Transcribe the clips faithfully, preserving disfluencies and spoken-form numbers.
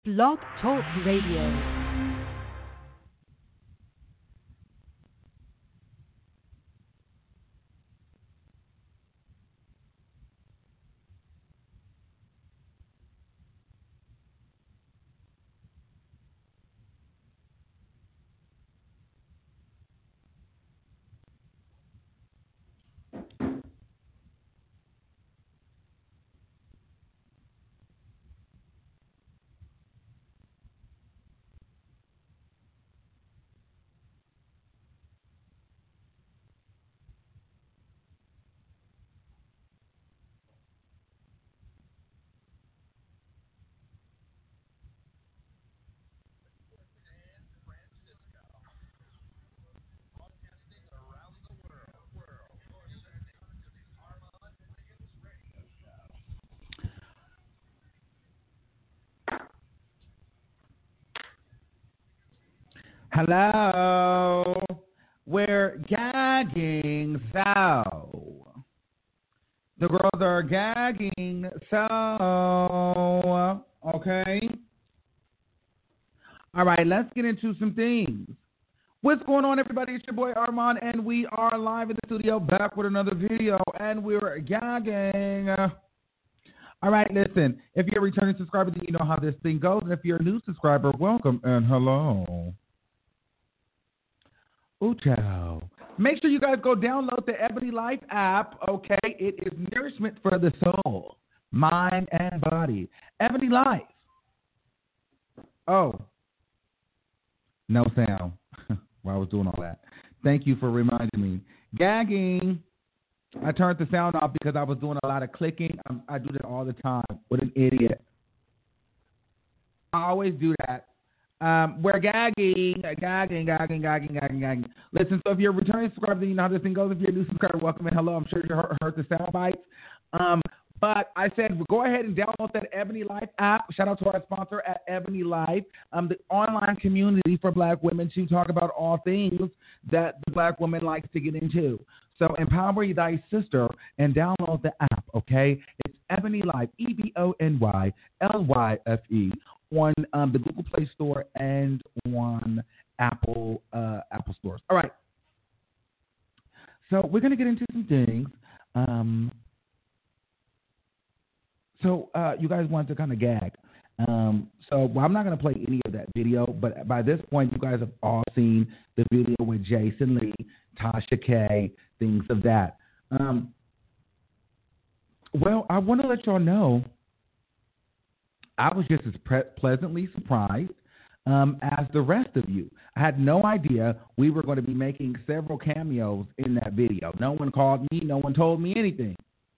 Blog Talk Radio. Hello, we're gagging so. The girls are gagging so. Okay. All right, let's get into some things. What's going on, everybody? It's your boy Armand, and we are live in the studio back with another video, and we're gagging. All right, listen, if you're a returning subscriber, then you know how this thing goes, and if you're a new subscriber, welcome and hello. Ooh, child. Make sure you guys go download the Ebony Life app, okay? It is nourishment for the soul, mind, and body. Ebony Life. Oh, no sound while I was doing all that. Thank you for reminding me. Gagging. I turned the sound off because I was doing a lot of clicking. I'm, I do that all the time. What an idiot. I always do that. Um, we're gagging, gagging, gagging, gagging, gagging, gagging. Listen, so if you're a returning subscriber, then you know how this thing goes. If you're a new subscriber, welcome and hello. I'm sure you heard, heard the sound bites. Um, but I said, go ahead and download that Ebony Life app. Shout out to our sponsor at Ebony Life, um, the online community for Black women to talk about all things that the Black woman likes to get into. So empower thy sister and download the app, okay? It's Ebony Life, E B O N Y L Y F E. on um, the Google Play Store and on Apple uh, Apple stores. All right. So we're going to get into some things. Um, so uh, you guys want to kind of gag. Um, so well, I'm not going to play any of that video, but by this point, you guys have all seen the video with Jason Lee, Tasha K, things of that. Um, well, I want to let y'all know I was just as pre- pleasantly surprised um, as the rest of you. I had no idea we were going to be making several cameos in that video. No one called me. No one told me anything.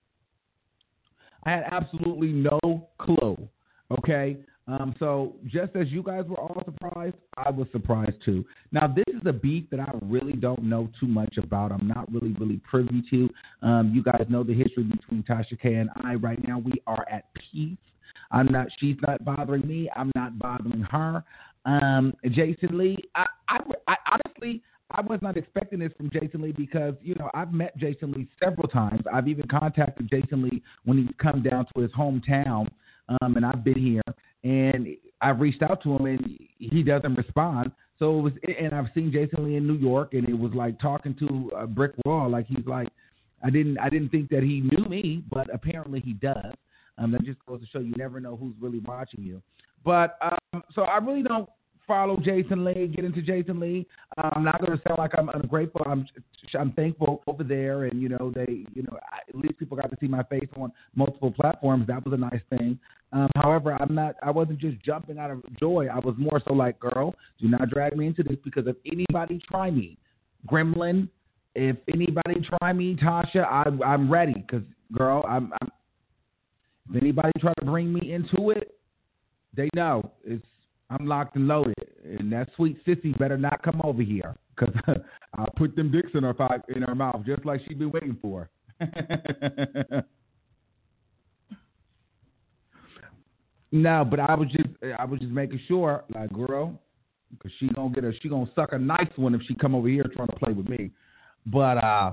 I had absolutely no clue, okay? Um, so just as you guys were all surprised, I was surprised too. Now, this is a beef that I really don't know too much about. I'm not really, really privy to. Um, you guys know the history between Tasha K and I. Right now, we are at peace. I'm not. She's not bothering me. I'm not bothering her. Um, Jason Lee. I, I, I honestly, I was not expecting this from Jason Lee because you know I've met Jason Lee several times. I've even contacted Jason Lee when he's come down to his hometown, um, and I've been here and I've reached out to him and he doesn't respond. So it was, and I've seen Jason Lee in New York, and it was like talking to a brick wall. Like he's like, I didn't, I didn't think that he knew me, but apparently he does. Um, that just goes to show you never know who's really watching you. But um, so I really don't follow Jason Lee, get into Jason Lee. Uh, I'm not going to sound like I'm ungrateful. I'm I'm thankful over there, and you know they, you know, I, at least people got to see my face on multiple platforms. That was a nice thing. Um, however, I'm not. I wasn't just jumping out of joy. I was more so like, girl, do not drag me into this because if anybody try me, Gremlin, if anybody try me, Tasha, I, I'm ready because girl, I'm. I'm If anybody try to bring me into it, they know it's I'm locked and loaded, and that sweet sissy better not come over here because I'll put them dicks in her in her mouth just like she's been waiting for. No, but I was just I was just making sure, like, girl, because she gonna get a she gonna suck a nice one if she come over here trying to play with me. But uh,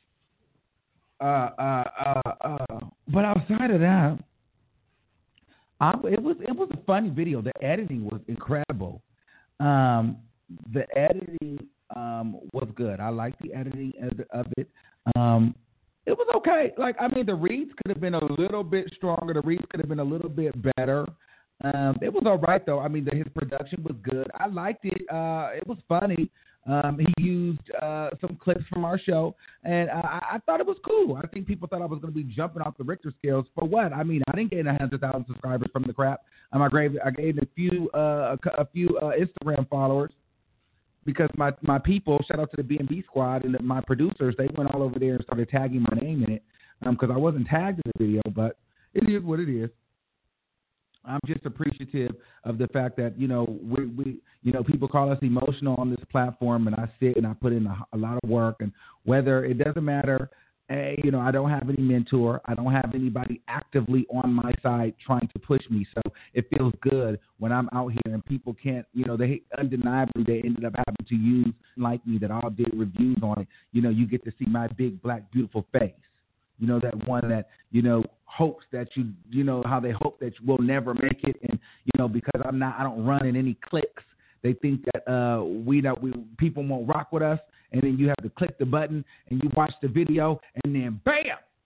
uh, uh, uh, uh but outside of that. I, it was it was a funny video. The editing was incredible. Um, the editing um, was good. I liked the editing of, of it. Um, it was okay. Like I mean, the reads could have been a little bit stronger. The reads could have been a little bit better. Um, it was all right though. I mean, the, his production was good. I liked it. Uh, it was funny. Um, he used uh, some clips from our show, and uh, I, I thought it was cool. I think people thought I was going to be jumping off the Richter scales for what? I mean, I didn't gain a hundred thousand subscribers from the crap. Um, I gave I gave a few uh, a, a few uh, Instagram followers because my my people. Shout out to the B and B squad and the, my producers. They went all over there and started tagging my name in it because um, I wasn't tagged in the video, but it is what it is. I'm just appreciative of the fact that, you know, we, we, you know, people call us emotional on this platform, and I sit and I put in a, a lot of work, and whether it doesn't matter, hey, you know, I don't have any mentor. I don't have anybody actively on my side trying to push me. So it feels good when I'm out here and people can't, you know, they undeniably, they ended up having to use like me that all did reviews on it. You know, you get to see my big, black, beautiful face. You know, that one that, you know, hopes that you, you know, how they hope that you will never make it. And, you know, because I'm not, I don't run in any clicks. They think that uh, we, that we, people won't rock with us. And then you have to click the button and you watch the video and then bam.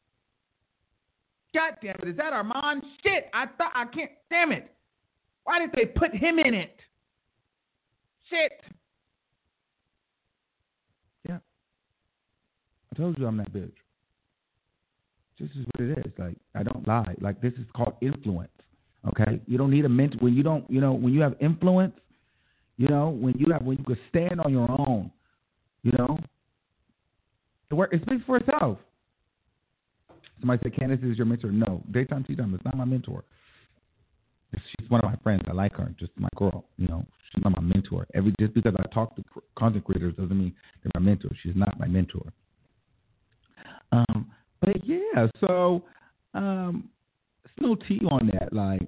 God damn it. Is that Armand? Shit. I thought, I can't, damn it. Why did they put him in it? Shit. Yeah. I told you I'm that bitch. This is what it is. Like, I don't lie. Like, this is called influence. Okay, you don't need a mentor when you don't. You know, when you have influence. You know, when you have when you can stand on your own. You know, it work. It speaks for itself. Somebody said, "Candace is your mentor." No, daytime tea time is not my mentor. She's one of my friends. I like her. Just my girl. You know, she's not my mentor. Every just because I talk to content creators doesn't mean they're my mentor. She's not my mentor. Um. But yeah, so um, there's no tea on that. Like,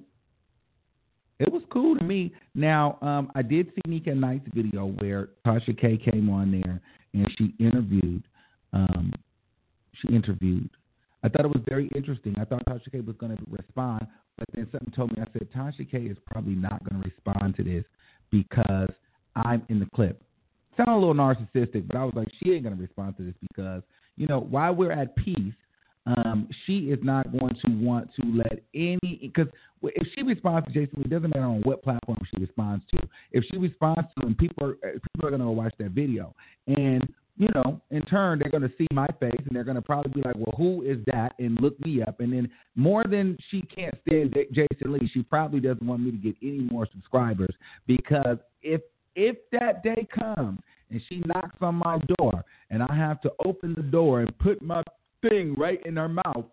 it was cool to me. Now, um, I did see Nick at Night's video where Tasha K came on there and she interviewed. Um, she interviewed. I thought it was very interesting. I thought Tasha K was going to respond, but then something told me. I said Tasha K is probably not going to respond to this because I'm in the clip. Sound a little narcissistic, but I was like, she ain't going to respond to this because, you know, while we're at peace. Um, she is not going to want to let any, because if she responds to Jason, it doesn't matter on what platform she responds to. If she responds to him, people are, people are going to watch that video. And, you know, in turn, they're going to see my face and they're going to probably be like, well, who is that? And look me up. And then more than she can't stand Jason Lee, she probably doesn't want me to get any more subscribers because if, if that day comes and she knocks on my door and I have to open the door and put my thing right in her mouth,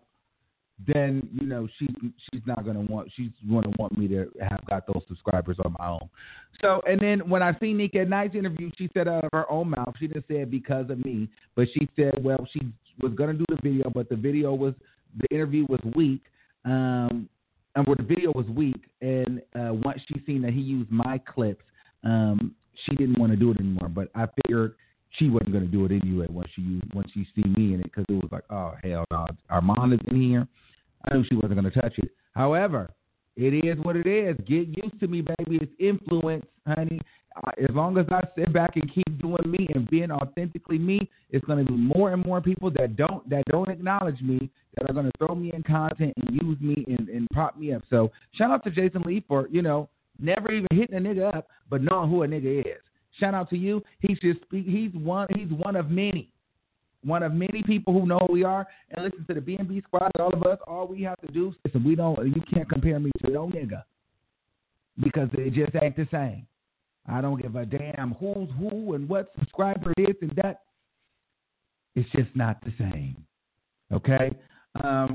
then you know she she's not gonna want she's gonna want me to have got those subscribers on my own. So and then when I seen Nick at Night's interview, she said out of her own mouth, she didn't say it because of me, but she said, well, she was gonna do the video, but the video was the interview was weak, um, and where the video was weak, and uh, once she seen that he used my clips, um, she didn't want to do it anymore. But I figured. She wasn't going to do it anyway once she once she see me in it because it was like, oh, hell no. Armand is in here. I knew she wasn't going to touch it. However, it is what it is. Get used to me, baby. It's influence, honey. Uh, as long as I sit back and keep doing me and being authentically me, it's going to be more and more people that don't that don't acknowledge me that are going to throw me in content and use me and, and prop me up. So shout out to Jason Lee for, you know, never even hitting a nigga up, but knowing who a nigga is. Shout out to you. He's just he's one he's one of many. One of many people who know who we are and listen to the B and B squad. All of us, all we have to do is we don't you can't compare me to no nigga. Because it just ain't the same. I don't give a damn who's who and what subscriber it is and that. It's just not the same. Okay? Um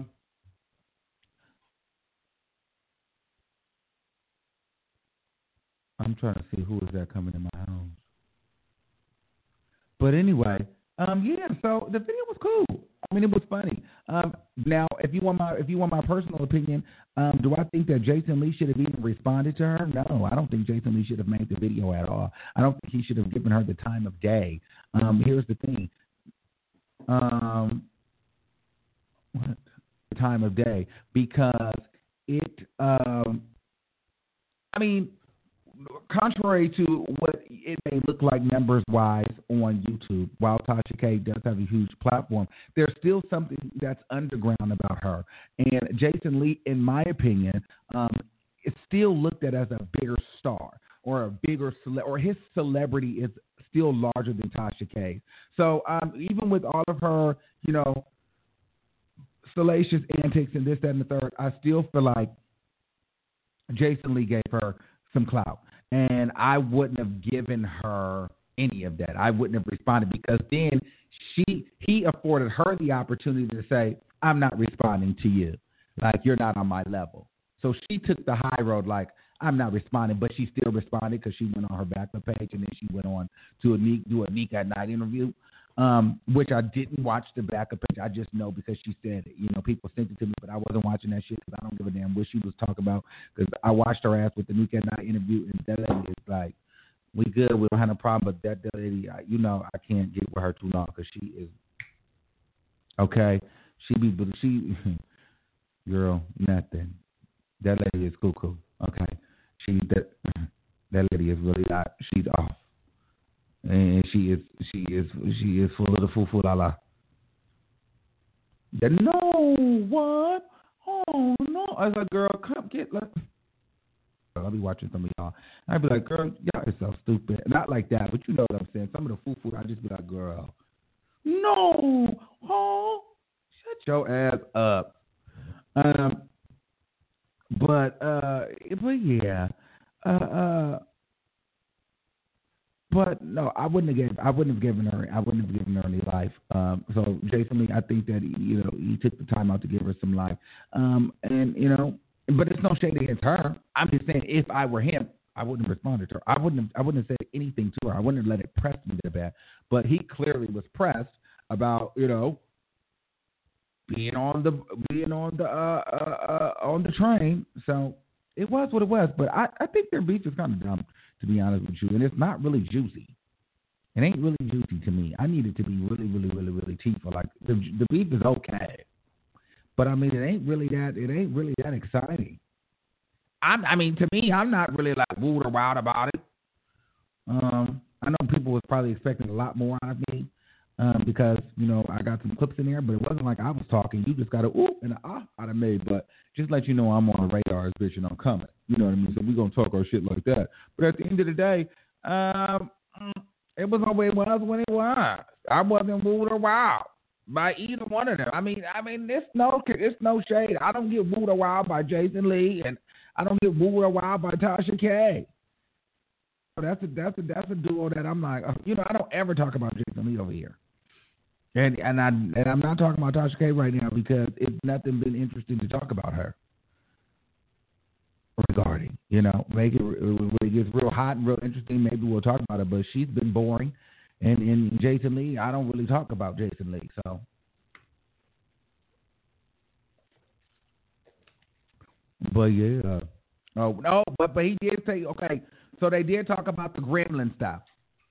I'm trying to see who is that coming in my house. But anyway, um, yeah. So the video was cool. I mean, it was funny. Um, now, if you want my if you want my personal opinion, um, do I think that Jason Lee should have even responded to her? No, I don't think Jason Lee should have made the video at all. I don't think he should have given her the time of day. Um, here's the thing. Um, what? The time of day because it, um, I mean, contrary to what it may look like numbers wise on YouTube, while Tasha K does have a huge platform, there's still something that's underground about her. And Jason Lee, in my opinion, um, is still looked at as a bigger star or a bigger cele- or his celebrity is still larger than Tasha K. So um, even with all of her, you know, salacious antics and this, that, and the third, I still feel like Jason Lee gave her some clout. And I wouldn't have given her any of that. I wouldn't have responded because then she he afforded her the opportunity to say, I'm not responding to you. Like, you're not on my level. So she took the high road like, I'm not responding, but she still responded because she went on her backup page and then she went on to a Neek, do a Neek at Night interview, um, which I didn't watch the backup page. I just know because she said it. You know, people sent it to me, but I wasn't watching that shit because I don't give a damn what she was talking about because I watched her ass with the Neek at Night interview, and that lady is like, we good, we don't have no problem, but that, that lady, I, you know, I can't get with her too long because she is, okay, she be, but she, girl, nothing. That lady is cuckoo, okay. She that that lady is really not. She's off, and she is she is she is full of the foo foo la la. That no what? Oh no! I was like, girl, come get like. I'll be watching some of y'all. I'd be like, girl, y'all is so stupid. Not like that, but you know what I'm saying. Some of the foo foo, I just be like, girl, no, oh, shut your ass up. Um. But uh, but yeah, uh, uh, but no, I wouldn't have given, I wouldn't have given her, I wouldn't have given her any life. Um, so Jason Lee, I think that he, you know, he took the time out to give her some life. Um, and you know, but it's no shade against her. I'm just saying, if I were him, I wouldn't have responded to her. I wouldn't have, I wouldn't have said anything to her. I wouldn't have let it press me that bad. But he clearly was pressed about, you know, being on the being on the uh, uh, uh, on the train. So it was what it was. But I, I think their beef is kind of dumb, to be honest with you, and it's not really juicy. It ain't really juicy to me. I need it to be really, really, really, really teethful. Like the the beef is okay, but I mean it ain't really that it ain't really that exciting. I'm, I mean, to me, I'm not really like wooed or wild about it. Um, I know people was probably expecting a lot more out of me. Um, because, you know, I got some clips in there, but it wasn't like I was talking. You just got a ooh and a ah out of me. But just let you know I'm on the radar, bitch, and I'm coming. You know what I mean? So we're going to talk our shit like that. But at the end of the day, um, it was the way it was when it was. I wasn't wooed or wild by either one of them. I mean, I mean, it's no, it's no shade. I don't get wooed or wild by Jason Lee, and I don't get wooed or wild by Tasha K. So that's a, that's a, that's a duo that I'm like, you know, I don't ever talk about Jason Lee over here. And and I and I'm not talking about Tasha K right now because it's nothing been interesting to talk about her regarding. You know, make it when it gets real hot and real interesting, maybe we'll talk about it. But she's been boring, and and Jason Lee, I don't really talk about Jason Lee. So, but yeah, oh no, but but he did say okay. So they did talk about the Gremlin stuff.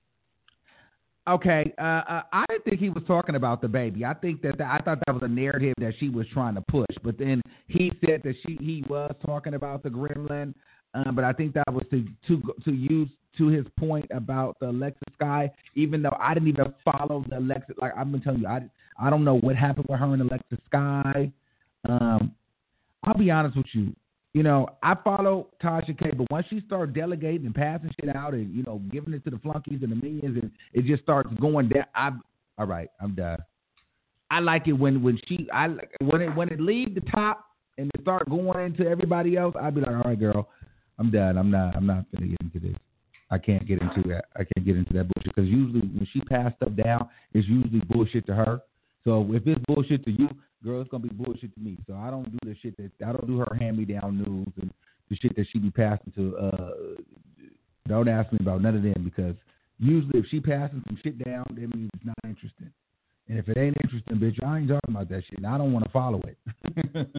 Okay, uh, uh, I didn't think he was talking about the baby. I think that the, I thought that was a narrative that she was trying to push. But then he said that she he was talking about the gremlin. Um, but I think that was to to to use to his point about the Alexa Sky. Even though I didn't even follow the Alexa, like I've been telling you, I I don't know what happened with her and Alexa Sky. Um, I'll be honest with you. You know, I follow Tasha K, but once she started delegating and passing shit out and, you know, giving it to the flunkies and the minions and it just starts going down, I, all right, I'm done. I like it when, when she, I when it when it leaves the top and it start going into everybody else, I'd be like, all right, girl, I'm done. I'm not, I'm not going to get into this. I can't get into that. I can't get into that bullshit because usually when she passes stuff down, it's usually bullshit to her. So if it's bullshit to you, girl, it's gonna be bullshit to me. So I don't do the shit that I don't do her hand-me-down news and the shit that she be passing to. Uh, don't ask me about none of them because usually if she passes some shit down, that means it's not interesting. And if it ain't interesting, bitch, I ain't talking about that shit. And I don't want to follow it.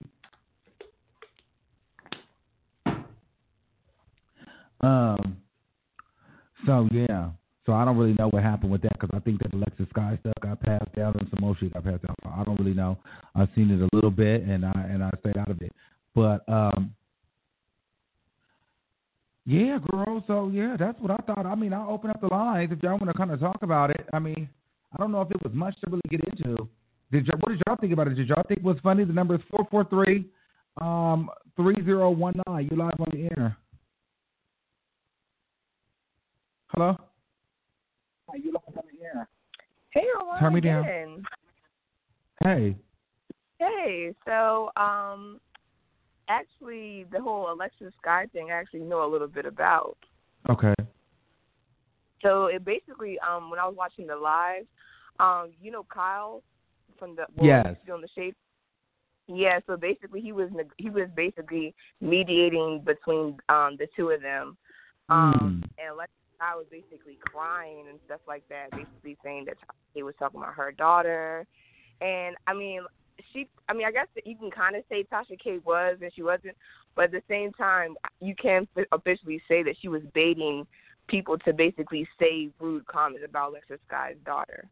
um. So yeah. So I don't really know what happened with that because I think that Alexa Sky stuff got passed down and some more shit got passed down. So I don't really know. I've seen it a little bit and I and I stayed out of it. But um, yeah, girl. So yeah, that's what I thought. I mean, I'll open up the lines if y'all want to kind of talk about it. I mean, I don't know if it was much to really get into. Did y'all, what did y'all think about it? Did y'all think it was funny? The number is four four three, um, three zero one nine. You live on the air. Hello. Are you live on the air? Hey, Ryan. Turn me down. Hey. Hey. So, um, actually, the whole Alexis Sky thing, I actually know a little bit about. Okay. So it basically, um, when I was watching the live, um, you know Kyle from the well, yes on the Shade. Yeah. So basically, he was he was basically mediating between um the two of them, um, mm. and Alexis Sky was basically crying and stuff like that, basically saying that he was talking about her daughter, and I mean. She, I mean, I guess that you can kind of say Tasha K was and she wasn't, but at the same time, you can officially say that she was baiting people to basically say rude comments about Alexis Sky's daughter.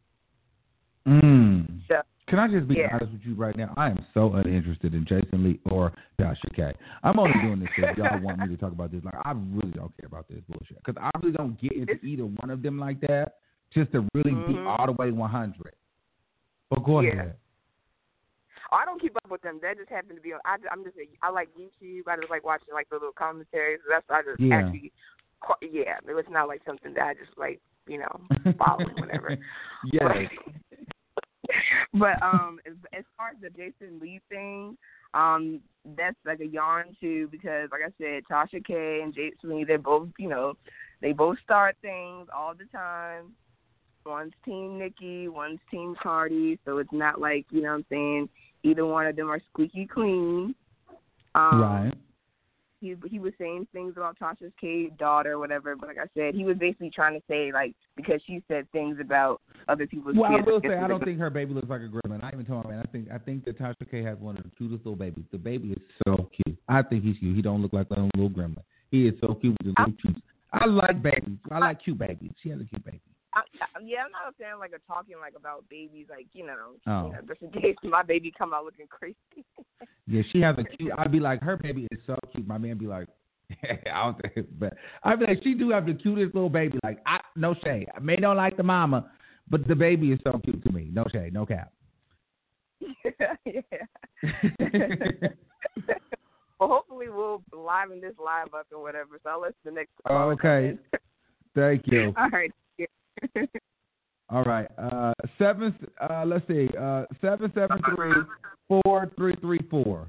Mm. So, can I just be yeah. honest with you right now? I am so uninterested in Jason Lee or Tasha K. I'm only doing this because y'all want me to talk about this. Like, I really don't care about this bullshit because I really don't get into it's, either one of them like that. Just to really mm-hmm. be all the way one hundred. But go yeah. ahead. Oh, I don't keep up with them. That just happened to be on. I, I'm just. I like YouTube. I just like watching like the little commentaries. That's I just yeah. actually. Yeah, it was not like something that I just like you know following whatever. Yeah. But, but um, as, as far as the Jason Lee thing, um, that's like a yarn too because like I said, Tasha K and Jason Lee, they're both you know, they both start things all the time. One's Team Nicki, one's Team Cardi, so it's not like you know what I'm saying. Either one of them are squeaky clean. Um, right. He he was saying things about Tasha's K daughter or whatever, but like I said, he was basically trying to say like because she said things about other people's well, kids. Well, I will say I don't think her baby looks like a gremlin. I even told my man I think I think that Tasha K has one of the cutest little babies. The baby is so cute. I think he's cute. He don't look like a little gremlin. He is so cute with his little cute. I like babies. I like cute babies. She has a cute baby. I, I, yeah, I'm not a fan like a talking like about babies, like you know, oh. you know, just in case my baby come out looking crazy. Yeah, she has a cute. I'd be like, her baby is so cute. My man be like, I don't think, but I'd be like, she do have the cutest little baby. Like, I no shade. I may not like the mama, but the baby is so cute to me. No shade, no cap. yeah. Well, hopefully we'll liven this live up and whatever. So I'll let the next. Oh, okay. Thank you. All right. All right. Uh, seven. Uh, let's see. Uh, seven seven three four three three four.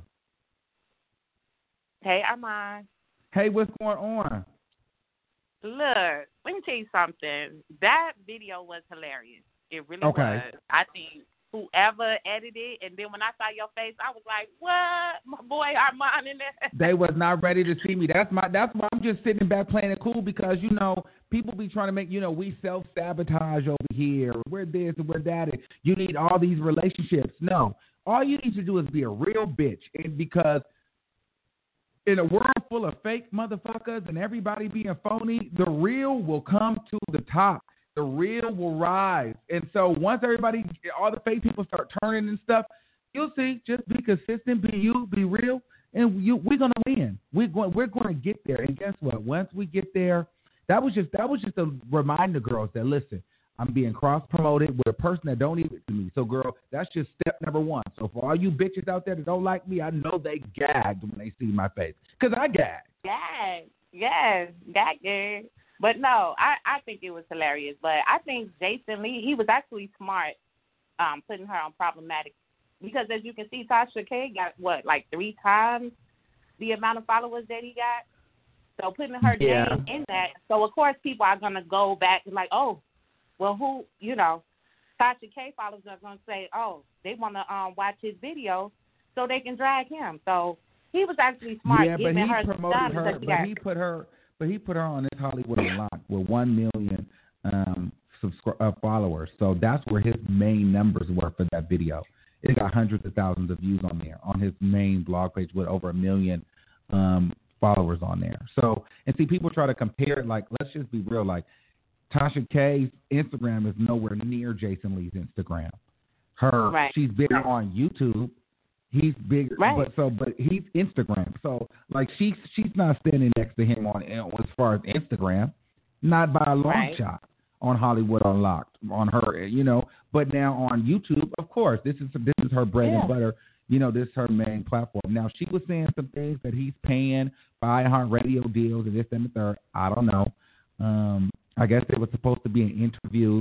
Hey, Armand. Hey, what's going on? Look, let me tell you something. That video was hilarious. It really okay. was. I think whoever edited, and then when I saw your face, I was like, "What, my boy Armand in there?" They was not ready to see me. That's my. That's why I'm just sitting back playing it cool because you know people be trying to make you know we self sabotage over here. We're this and we're that. And you need all these relationships. No, all you need to do is be a real bitch, and because in a world full of fake motherfuckers and everybody being phony, the real will come to the top. The real will rise. And so once everybody, all the fake people start turning and stuff, you'll see, just be consistent, be you, be real, and you, we're going to win. We're going, we're going to get there. And guess what? Once we get there, that was just that was just to remind the girls that, listen, I'm being cross-promoted with a person that don't even to me. So, girl, that's just step number one. So for all you bitches out there that don't like me, I know they gagged when they see my face. Because I gagged. Yes, yes, gagged. But no, I, I think it was hilarious. But I think Jason Lee, he was actually smart um, putting her on problematic. Because as you can see, Tasha K got, what, like three times the amount of followers that he got? So putting her yeah. name in that. So, of course, people are going to go back and like, oh, well, who, you know, Tasha K followers are going to say, oh, they want to um, watch his video so they can drag him. So he was actually smart yeah, giving but he her promoted some her, but got... he put her, but he put her on this Hollywood Unlocked with one million um, subscri- uh, followers. So that's where his main numbers were for that video. It got hundreds of thousands of views on there on his main blog page with over a million um, followers on there. So, and see, people try to compare it. Like, let's just be real. Like, Tasha K's Instagram is nowhere near Jason Lee's Instagram. Her, right. she's been on YouTube. He's bigger, right. but so but he's Instagram. So like she she's not standing next to him on as far as Instagram, not by a long right. shot on Hollywood Unlocked on her, you know. But now on YouTube, of course, this is this is her bread yeah. and butter. You know, this is her main platform. Now she was saying some things that he's paying by her radio deals and this and the third. I don't know. Um, I guess it was supposed to be an interview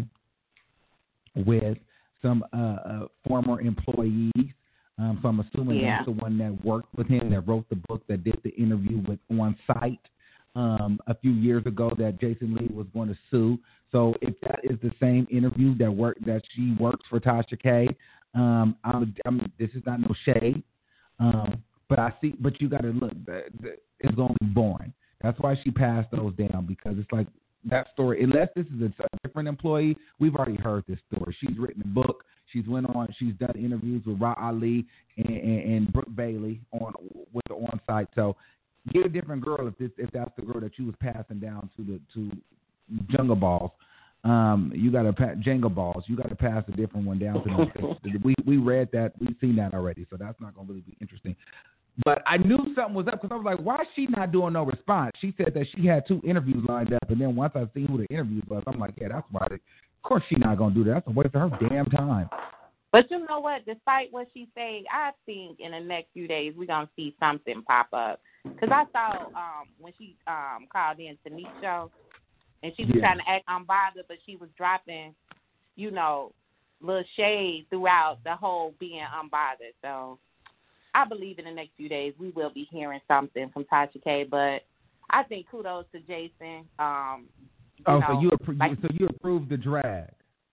with some uh, uh, former employees. Um, so I'm assuming yeah. that's the one that worked with him, that wrote the book, that did the interview with On Site um, a few years ago that Jason Lee was going to sue. So if that is the same interview that work that she works for Tasha K, um, I'm, I'm, this is not no shade, um, but I see. But you got to look. The, the, it's going to be boring. That's why she passed those down, because it's like that story. Unless this is a, a different employee, we've already heard this story. She's written a book. She's went on. She's done interviews with Ra Ali and, and, and Brooke Bailey on with the On Site. So get a different girl if this if that's the girl that you was passing down to the to Jungle Balls. Um, you got to pa- Jenga Balls. You got to pass a different one down to them. we we read that. We've seen that already. So that's not going to really be interesting. But I knew something was up because I was like, why is she not doing no response? She said that she had two interviews lined up, and then once I seen who the interviews was, I'm like, yeah, that's why. They, of course, she's not gonna do that. That's a waste of her damn time. But you know what? Despite what she said, I think in the next few days we're gonna see something pop up. Because I saw um, when she um, called in to Nick's show, and she was yeah. trying to act unbothered, but she was dropping, you know, little shade throughout the whole being unbothered. So I believe in the next few days we will be hearing something from Tasha K. But I think kudos to Jason. Um, you oh, know, so you appro- like, so you approved the drag?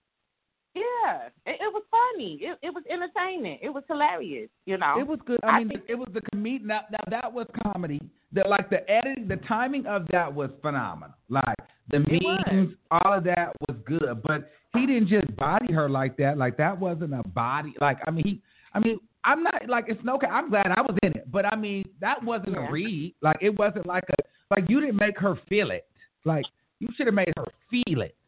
Yeah, it, it was funny. It, it was entertaining. It was hilarious. You know, it was good. I, I mean, think, it was the comedian. Now, now that was comedy. That like the editing, the timing of that was phenomenal. Like the memes, all of that was good. But he didn't just body her like that. Like that wasn't a body. Like I mean, he. I mean. I'm not like it's no. I'm glad I was in it, but I mean that wasn't yeah. a read. Like it wasn't like a like you didn't make her feel it. Like you should have made her feel it.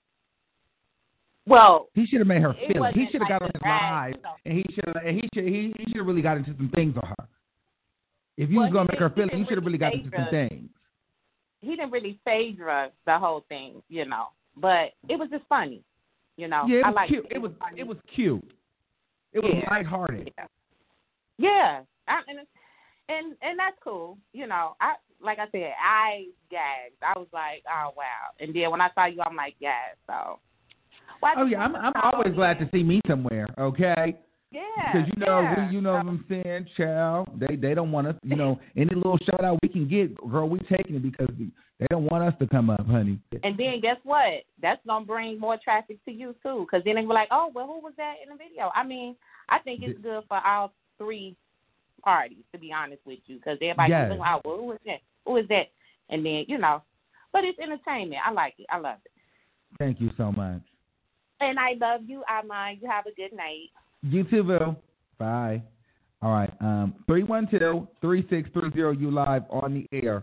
Well, he should have made her feel it. He should have like got on his drag, live you know. and he should have and he should he, he should have really got into some things on her. If you well, was gonna make her feel it, you really should have really got into some things. He didn't really phase us the whole thing, you know, but it was just funny, you know. Yeah, it was I liked cute. it. It was funny. it was cute. It was yeah. lighthearted. Yeah. Yeah, I, and and and that's cool. You know, I like I said, I gagged. I was like, oh wow. And then when I saw you, I'm like, yeah. So. Well, oh yeah, I'm I'm always glad to see me somewhere. Okay. Yeah. Because you know, yeah. we, you know what I'm saying, child. They they don't want us. You know, any little shout out we can get, girl, we taking it because they don't want us to come up, honey. And then guess what? That's gonna bring more traffic to you too. Because then they be like, oh, well, who was that in the video? I mean, I think it's good for all three parties, to be honest with you, because everybody yes. can like, well, who is that? Who is that? And then, you know, but it's entertainment. I like it. I love it. Thank you so much. And I love you, Amon. You have a good night. You too, Bill. Bye. All right. Um, three one two, three six three zero, you live on the air.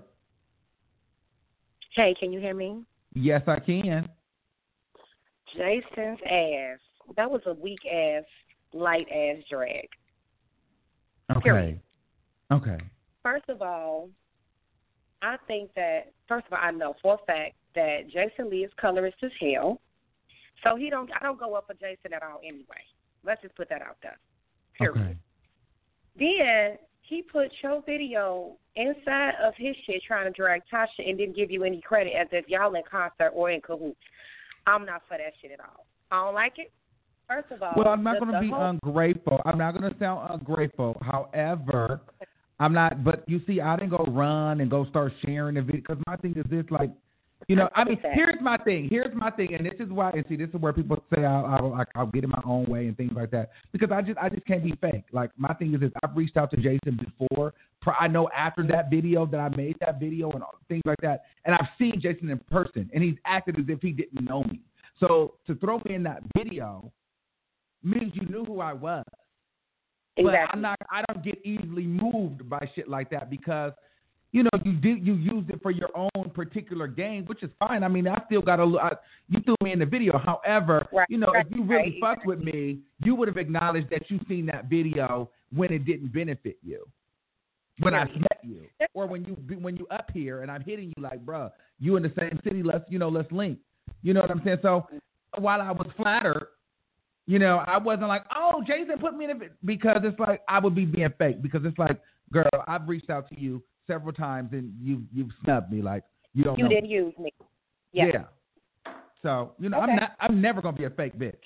Hey, can you hear me? Yes, I can. Jason's ass. That was a weak ass, light ass drag. Okay. Period. Okay. First of all, I think that, first of all, I know for a fact that Jason Lee is colorist as hell. So he don't, I don't go up for Jason at all anyway. Let's just put that out there. Period. Okay. Then he put your video inside of his shit trying to drag Tasha and didn't give you any credit as if y'all in concert or in cahoots. I'm not for that shit at all. I don't like it. First of all, well, I'm not going to be whole... ungrateful. I'm not going to sound ungrateful. However, I'm not. But you see, I didn't go run and go start sharing the video because my thing is this, like, you know, I mean, here's my thing. Here's my thing, and this is why. And see, this is where people say I'll, I'll, I'll get in my own way and things like that because I just, I just can't be fake. Like my thing is this: I've reached out to Jason before. I know after that video that I made that video and things like that, and I've seen Jason in person, and he's acted as if he didn't know me. So to throw me in that video means you knew who I was. Exactly. But I'm not. I don't get easily moved by shit like that because, you know, you did you used it for your own particular game, which is fine. I mean, I still got a. You threw me in the video. However, right, you know, right, if you really right, fucked with me, you would have acknowledged that you seen that video when it didn't benefit you. When yeah. I met you, or when you when you up here and I'm hitting you like, bruh, you in the same city, let's you know, let's link. You know what I'm saying? So while I was flattered, you know, I wasn't like, oh, Jason put me in it, because it's like I would be being fake, because it's like, girl, I've reached out to you several times and you you've snubbed me, like you don't you know. You didn't use me. Yeah. yeah. So you know, okay. I'm not. I'm never gonna be a fake bitch.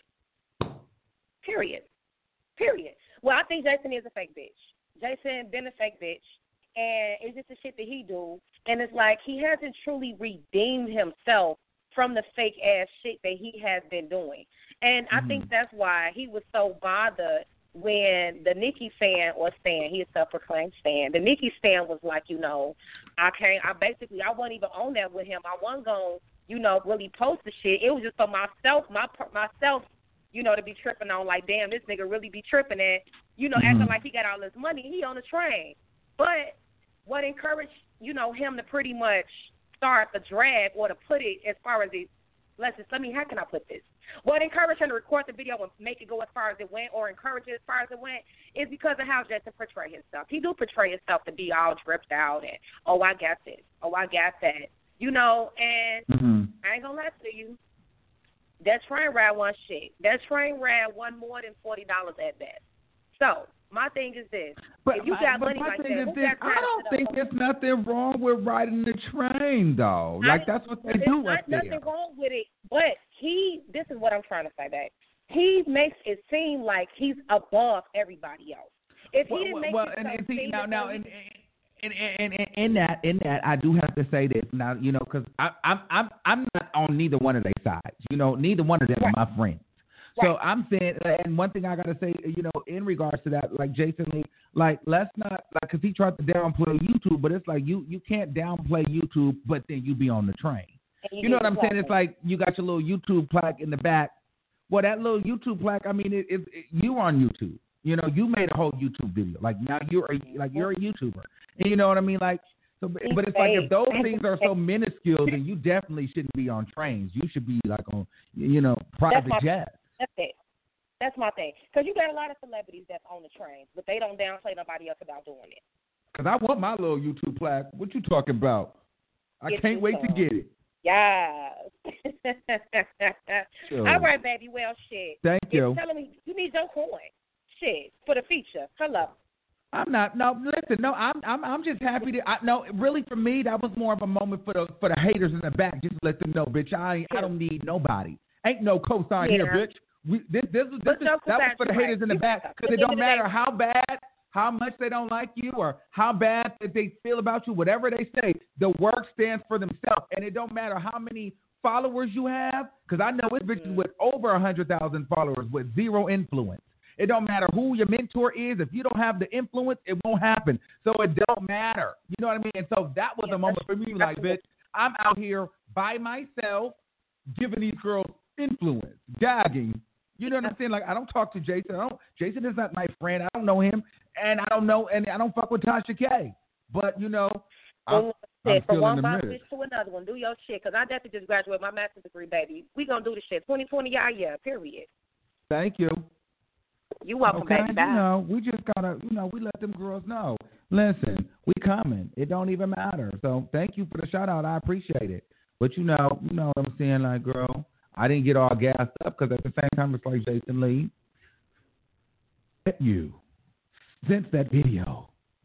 Period. Period. Well, I think Jason is a fake bitch. Jason been a fake bitch, and it's just the shit that he do. And it's like he hasn't truly redeemed himself from the fake ass shit that he has been doing. And mm-hmm. I think that's why he was so bothered when the Nicki fan or stan, he is self-proclaimed stan, the Nicki stan was like, you know, I can't, I basically, I wasn't even on that with him. I wasn't going to, you know, really post the shit. It was just for myself, my myself, you know, to be tripping on, like, damn, this nigga really be tripping at, you know, mm-hmm. acting like he got all this money. He on the train. But what encouraged, you know, him to pretty much start the drag, or to put it as far as it, let's just, let me, how can I put this? What encouraged him to record the video and make it go as far as it went, or encourage it as far as it went, is because of how Jason portray himself. He do portray himself to be all dripped out and, oh, I got this, oh, I got that, you know, and mm-hmm. I ain't going to lie to you. That train ride one shit. That train ride one more than forty dollars at best. So, my thing is this. But, if you got but money my like thing that, is this, I don't think up? there's nothing wrong with riding the train, though. Like, that's what they do up there. There's nothing wrong with it. But he, this is what I'm trying to say, babe. He makes it seem like he's above everybody else. If he well, didn't make well, it and, so and see, now, now, he, and, and, and, and, in that, in that, I do have to say this now, you know, because I'm, I'm, I'm not on neither one of their sides. You know, neither one of them right. are my friends. Right. So I'm saying, and one thing I got to say, you know, in regards to that, like Jason Lee, like, let's not, like, because he tried to downplay YouTube, but it's like you, you can't downplay YouTube, but then you be on the train. You, you know what I'm saying? It's like you got your little YouTube plaque in the back. Well, that little YouTube plaque, I mean, it, it, it, you on YouTube. You know, you made a whole YouTube video. Like, now you're a, like you're a YouTuber. And you know what I mean? Like, so, but it's like if those things are so minuscule, then you definitely shouldn't be on trains. You should be like on, you know, private jets. That's it. That's my thing. Because you got a lot of celebrities that's on the trains, but they don't downplay nobody else about doing it. Because I want my little YouTube plaque. What you talking about? I get can't wait some. to get it. Yes. Sure. All right, baby. Well, shit. Thank You're you. telling me you need your coin. Shit. For the feature. Hello. I'm not. No, listen. No, I'm. I'm. I'm just happy to. I, no, really, for me, that was more of a moment for the for the haters in the back. Just to let them know, bitch. I. I don't need nobody. Ain't no cosign yeah. here, bitch. We, this. This was. This is, that was for the haters right. in the back. Because it don't matter how bad, how much they don't like you, or how bad that they feel about you. Whatever they say, the work stands for themselves, and it don't matter how many followers you have. Because I know it's bitches mm-hmm. with over a hundred thousand followers with zero influence. It don't matter who your mentor is. If you don't have the influence, it won't happen. So it don't matter. You know what I mean? And so that was yeah, a moment for me like, bitch, I'm out here by myself giving these girls influence, gagging. You know what I'm saying? Like, I don't talk to Jason. I don't, Jason is not my friend. I don't know him. And I don't know, and I don't fuck with Tasha K. But, you know, I'm, I'm from still one in the box middle. to another one. Do your shit. Because I definitely just graduated my master's degree, baby. We going to do the shit. twenty twenty, yeah, yeah, period. Thank you. You're welcome, okay, baby. You know, we just gotta, you know, we let them girls know. Listen, we coming. It don't even matter. So thank you for the shout out. I appreciate it. But you know, you know what I'm saying, like, girl, I didn't get all gassed up because at the same time it's like Jason Lee. You since that video.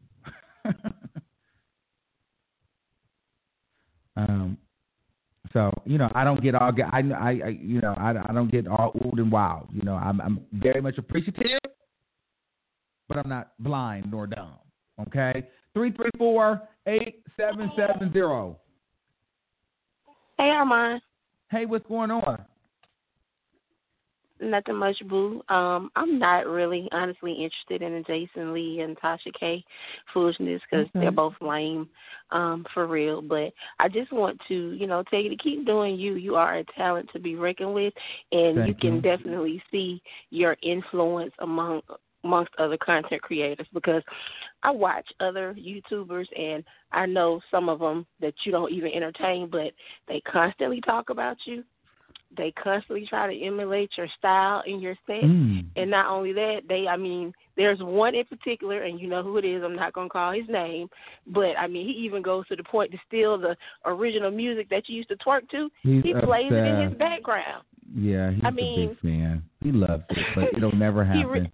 um. So, you know, I don't get all, I, I, I you know, I, I don't get all old and wild. You know, I'm, I'm very much appreciative, but I'm not blind nor dumb. Okay? three three four, eight seven seven zero. Hey, Armand. Hey, what's going on? Nothing much, boo. Um, I'm not really, honestly, interested in the Jason Lee and Tasha K foolishness because okay. they're both lame, um, for real. But I just want to, you know, tell you to keep doing you. You are a talent to be reckoned with, and Thank you can you. definitely see your influence among amongst other content creators because I watch other YouTubers, and I know some of them that you don't even entertain, but they constantly talk about you. They constantly try to emulate your style and your set. Mm. And not only that, they, I mean, There's one in particular, and you know who it is. I'm not going to call his name. But, I mean, he even goes to the point to steal the original music that you used to twerk to. He's he upset. plays it in his background. Yeah, he's I a mean, big fan. He loves it, but it'll never happen. He, re-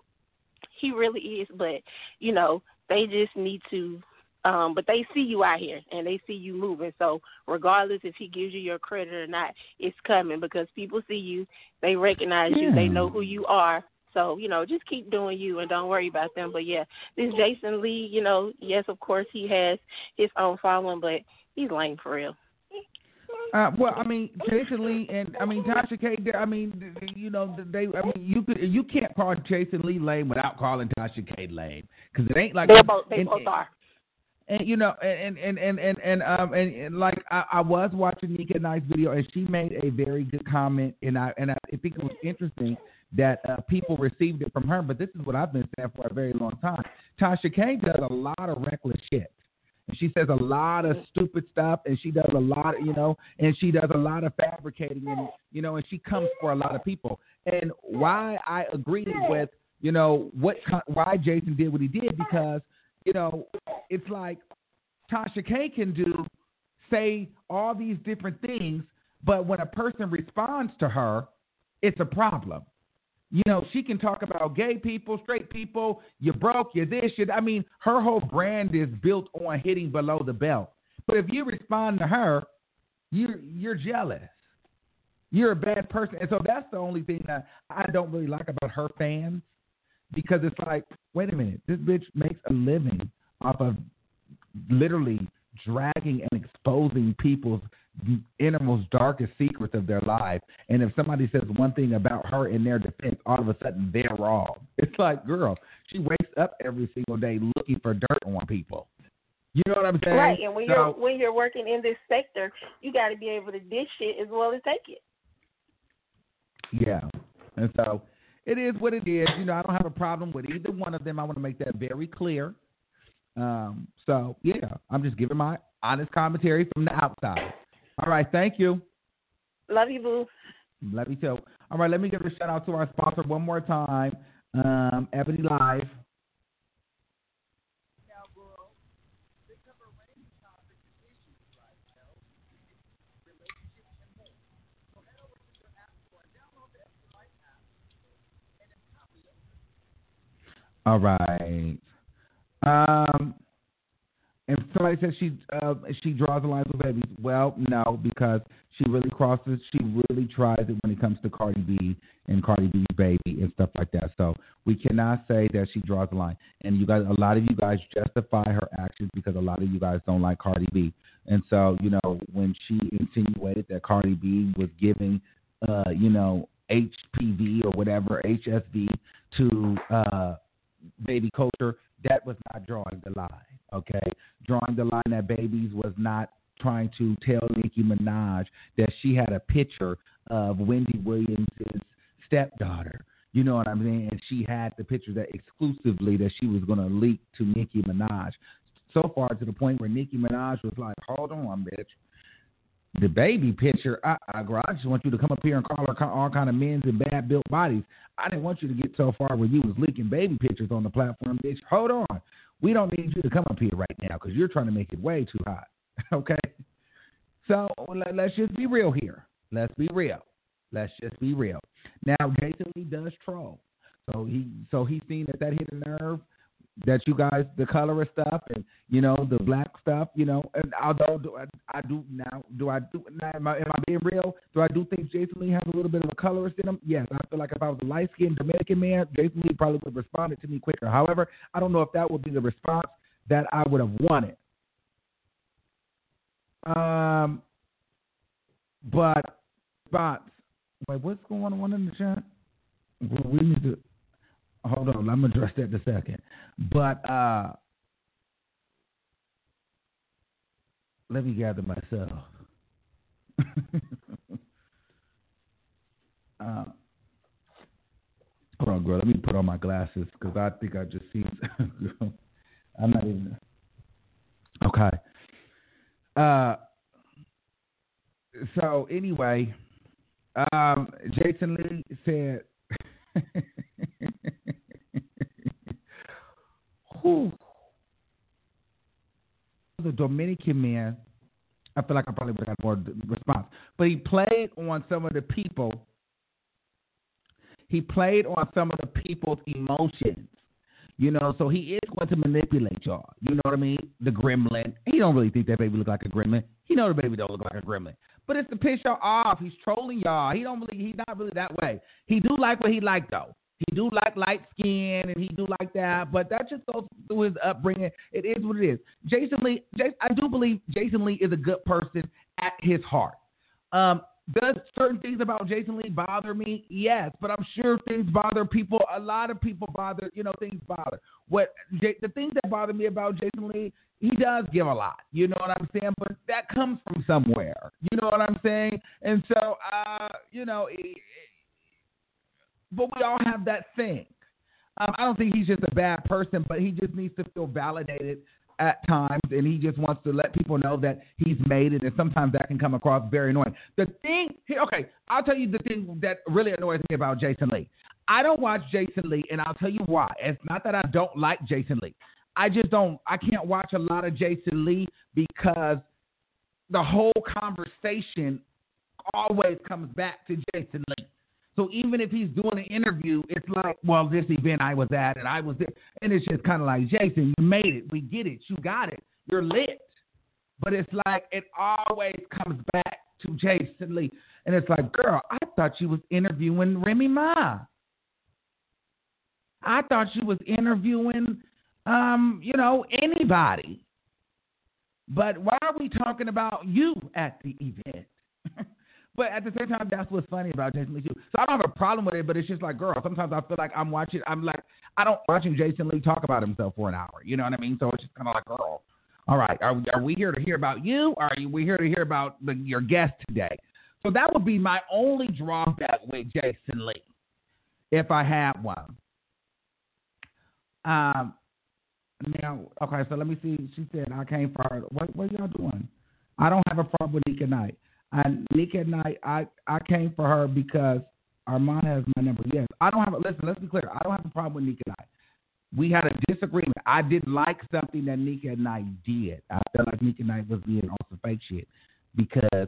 he really is. But, you know, they just need to Um, but they see you out here and they see you moving. So regardless if he gives you your credit or not, it's coming because people see you, they recognize yeah. you, they know who you are. So, you know, just keep doing you and don't worry about them. But, yeah, this Jason Lee, you know, yes, of course he has his own following, but he's lame for real. Uh, well, I mean, Jason Lee and I mean Tasha K. I mean, you know, they. I mean, you could you can't call Jason Lee lame without calling Tasha K. lame because it ain't like They're both, they and, both are. And you know, and and and and and um and, and like I, I was watching Nika Knight's video, and she made a very good comment, and I and I think it was interesting that uh, people received it from her. But this is what I've been saying for a very long time. Tasha K does a lot of reckless shit, and she says a lot of stupid stuff, and she does a lot, of, you know, and she does a lot of fabricating, and you know, and she comes for a lot of people. And why I agree with you know what why Jason did what he did because. You know, it's like Tasha K can do, say all these different things, but when a person responds to her, it's a problem. You know, she can talk about gay people, straight people, you're broke, you're this, you're, I mean, her whole brand is built on hitting below the belt. But if you respond to her, you're, you're jealous. You're a bad person. And so that's the only thing that I don't really like about her fans. Because it's like, wait a minute, this bitch makes a living off of literally dragging and exposing people's innermost, darkest secrets of their life. And if somebody says one thing about her in their defense, all of a sudden they're wrong. It's like, girl, she wakes up every single day looking for dirt on people. You know what I'm saying? Right, and when so, you're when you're working in this sector, you got to be able to dish it as well as take it. Yeah, and so. It is what it is. You know, I don't have a problem with either one of them. I want to make that very clear. Um, so, yeah, I'm just giving my honest commentary from the outside. All right, thank you. Love you, boo. Love you, too. All right, let me give a shout-out to our sponsor one more time, um, Ebony Live. All right. Um, and somebody says she uh, she draws the lines with babies. Well, no, because she really crosses. She really tries it when it comes to Cardi B and Cardi B's baby and stuff like that. So we cannot say that she draws the line. And you guys, a lot of you guys justify her actions because a lot of you guys don't like Cardi B. And so you know when she insinuated that Cardi B was giving, uh, you know, H P V or whatever H S V to uh, Baby Culture, that was not drawing the line, okay? Drawing the line at babies was not trying to tell Nicki Minaj that she had a picture of Wendy Williams' stepdaughter. You know what I mean? And she had the picture that exclusively that she was going to leak to Nicki Minaj. So far to the point where Nicki Minaj was like, hold on, bitch. The baby picture, I, I, girl, I just want you to come up here and call her all kind of men's and bad built bodies. I didn't want you to get so far where you was leaking baby pictures on the platform, bitch. Hold on. We don't need you to come up here right now because you're trying to make it way too hot. Okay? So let, let's just be real here. Let's be real. Let's just be real. Now, Jason Lee does troll. So he so he's seen that that hit a nerve. That you guys, the colorist stuff and, you know, the black stuff, you know, and although do I, I do now, do I do, now, am I, am I being real? Do I do think Jason Lee has a little bit of a colorist in him? Yes. I feel like if I was a light-skinned Dominican man, Jason Lee probably would have responded to me quicker. However, I don't know if that would be the response that I would have wanted. Um, but, but, wait, what's going on in the chat? We need to. Hold on, I'm going to address that in a second. But uh, let me gather myself. uh, hold on, girl. Let me put on my glasses because I think I just see. I'm not even. Okay. Uh, so, anyway, um, Jason Lee said. Dominican man, I feel like I probably would have got more response. But he played on some of the people. He played on some of the people's emotions. You know, so he is going to manipulate y'all. You know what I mean? The gremlin. He don't really think that baby look like a gremlin. He know the baby don't look like a gremlin. But it's to piss y'all off. He's trolling y'all. He don't really. He's not really that way. He do like what he like though. He do like light skin and he do like that. But that just goes through his upbringing. It is what it is. Jason Lee. Jason, I do believe Jason Lee is a good person at his heart. Um, Does certain things about Jason Lee bother me? Yes, but I'm sure things bother people. A lot of people bother, you know, things bother. What the things that bother me about Jason Lee, he does give a lot. You know what I'm saying? But that comes from somewhere. You know what I'm saying? And so, uh, you know, it, it, but we all have that thing. Um, I don't think he's just a bad person, but he just needs to feel validated at times, and he just wants to let people know that he's made it, and sometimes that can come across very annoying. The thing, okay, I'll tell you the thing that really annoys me about Jason Lee. I don't watch Jason Lee, and I'll tell you why. It's not that I don't like Jason Lee. I just don't, I can't watch a lot of Jason Lee because the whole conversation always comes back to Jason Lee. So even if he's doing an interview, it's like, well, this event I was at and I was there. And it's just kind of like, Jason, you made it. We get it. You got it. You're lit. But it's like it always comes back to Jason Lee. And it's like, girl, I thought you was interviewing Remy Ma. I thought you was interviewing, um, you know, anybody. But why are we talking about you at the event? But at the same time, that's what's funny about Jason Lee too. So I don't have a problem with it, but it's just like, girl, sometimes I feel like I'm watching, I'm like, I don't watching Jason Lee talk about himself for an hour. You know what I mean? So it's just kind of like, girl, all right, are we, are we here to hear about you? Or are we here to hear about the, your guest today? So that would be my only drawback with Jason Lee, if I had one. Um, now, okay, so let me see. She said, I came for her. What, what are y'all doing? I don't have a problem with Nika Knight. And Nika at Night, I, I came for her because Armand has my number. Yes, I don't have a, listen, let's be clear. I don't have a problem with Nika Knight. We had a disagreement. I didn't like something that Nika at Night did. I felt like Nika Knight was being on some fake shit because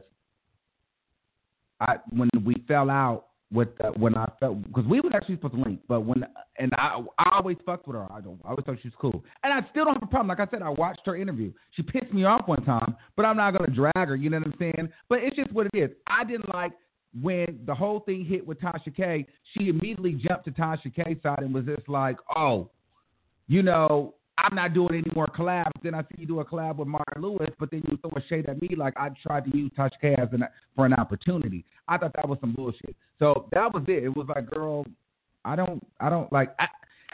I when we fell out with uh, when I felt because we were actually supposed to link, but when and I I always fucked with her. I don't I always thought she was cool, and I still don't have a problem. Like I said, I watched her interview. She pissed me off one time, but I'm not gonna drag her. You know what I'm saying? But it's just what it is. I didn't like when the whole thing hit with Tasha K. She immediately jumped to Tasha K's side and was just like, oh, you know, I'm not doing any more collabs. Then I see you do a collab with Martin Lewis, but then you throw a shade at me like I tried to use Tasha K as an, for an opportunity. I thought that was some bullshit. So that was it. It was like, girl, I don't, I don't like. I,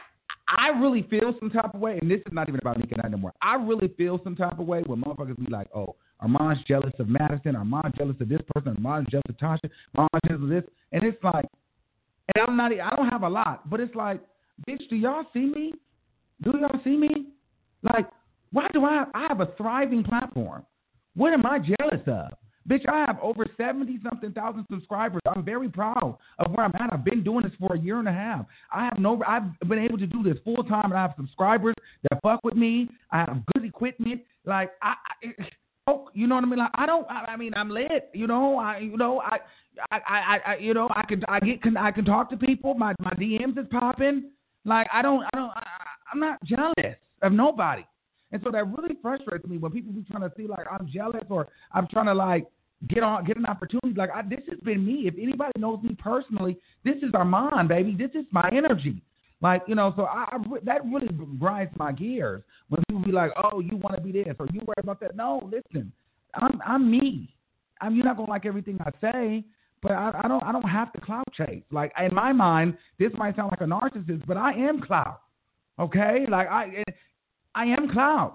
I really feel some type of way, and this is not even about Nika Knight anymore. I really feel some type of way when motherfuckers be like, oh, Armand's jealous of Madison, Armand's jealous of this person, Armand's jealous of Tasha, Armand's jealous of this, and it's like, and I'm not, I don't have a lot, but it's like, bitch, do y'all see me? Do y'all see me? Like, why do I have, I have a thriving platform? What am I jealous of? Bitch, I have over seventy-something thousand subscribers. I'm very proud of where I'm at. I've been doing this for a year and a half. I have no, I've been able to do this full time, and I have subscribers that fuck with me. I have good equipment. Like, I, I oh, you know what I mean? Like, I don't, I, I mean, I'm lit. You know, I, you know, I, I, I, I you know, I can, I get, I can talk to people. My, my D Ms is popping. Like, I don't, I don't, I, I'm not jealous of nobody. And so that really frustrates me when people be trying to see like I'm jealous or I'm trying to like get on, get an opportunity. Like I, this has been me. If anybody knows me personally, this is Armand, baby. This is my energy. Like, you know, so I, I that really grinds my gears when people be like, oh, you want to be this or you worry about that. No, listen, I'm I'm me. I'm you're not gonna like everything I say, but I, I don't I don't have to clout chase. Like in my mind, this might sound like a narcissist, but I am clout. Okay, like I. I am clout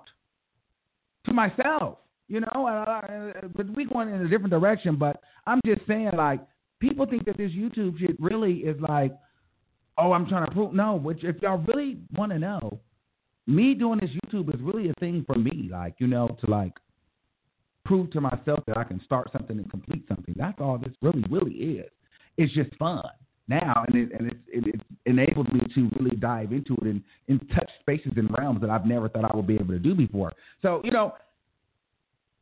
to myself, you know, uh, but we going in a different direction. But I'm just saying, like, people think that this YouTube shit really is like, oh, I'm trying to prove. No, which if y'all really want to know, me doing this YouTube is really a thing for me, like, you know, to like prove to myself that I can start something and complete something. That's all this really, really is. It's just fun. Now, and it and it, it, it enables me to really dive into it and, and touch spaces and realms that I've never thought I would be able to do before. So, you know,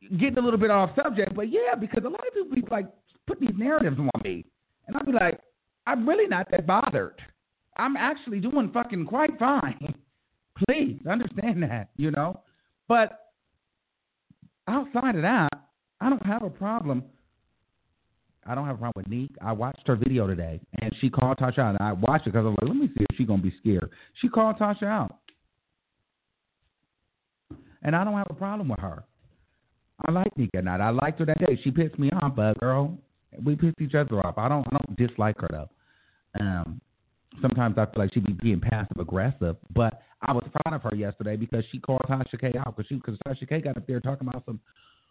getting a little bit off subject, but yeah, because a lot of people be like put these narratives on me, and I'll be like, I'm really not that bothered. I'm actually doing fucking quite fine. Please understand that, you know. But outside of that, I don't have a problem. I don't have a problem with Neek. I watched her video today, and she called Tasha out, and I watched it because I was like, let me see if she's going to be scared. She called Tasha out, and I don't have a problem with her. I like Nika Night. I liked her that day. She pissed me off, but girl, we pissed each other off. I don't I don't dislike her though. Um, sometimes I feel like she be being passive aggressive, but I was proud of her yesterday because she called Tasha K out because she because Tasha K got up there talking about some.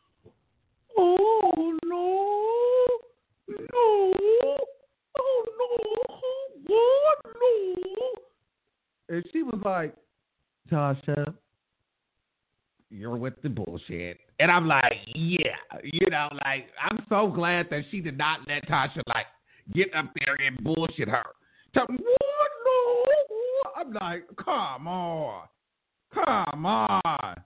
Oh no, no, oh no, what no? And she was like, Tasha, you're with the bullshit. And I'm like, yeah, you know, like, I'm so glad that she did not let Tasha, like, get up there and bullshit her. Tell me, what, no? I'm like, come on. Come on.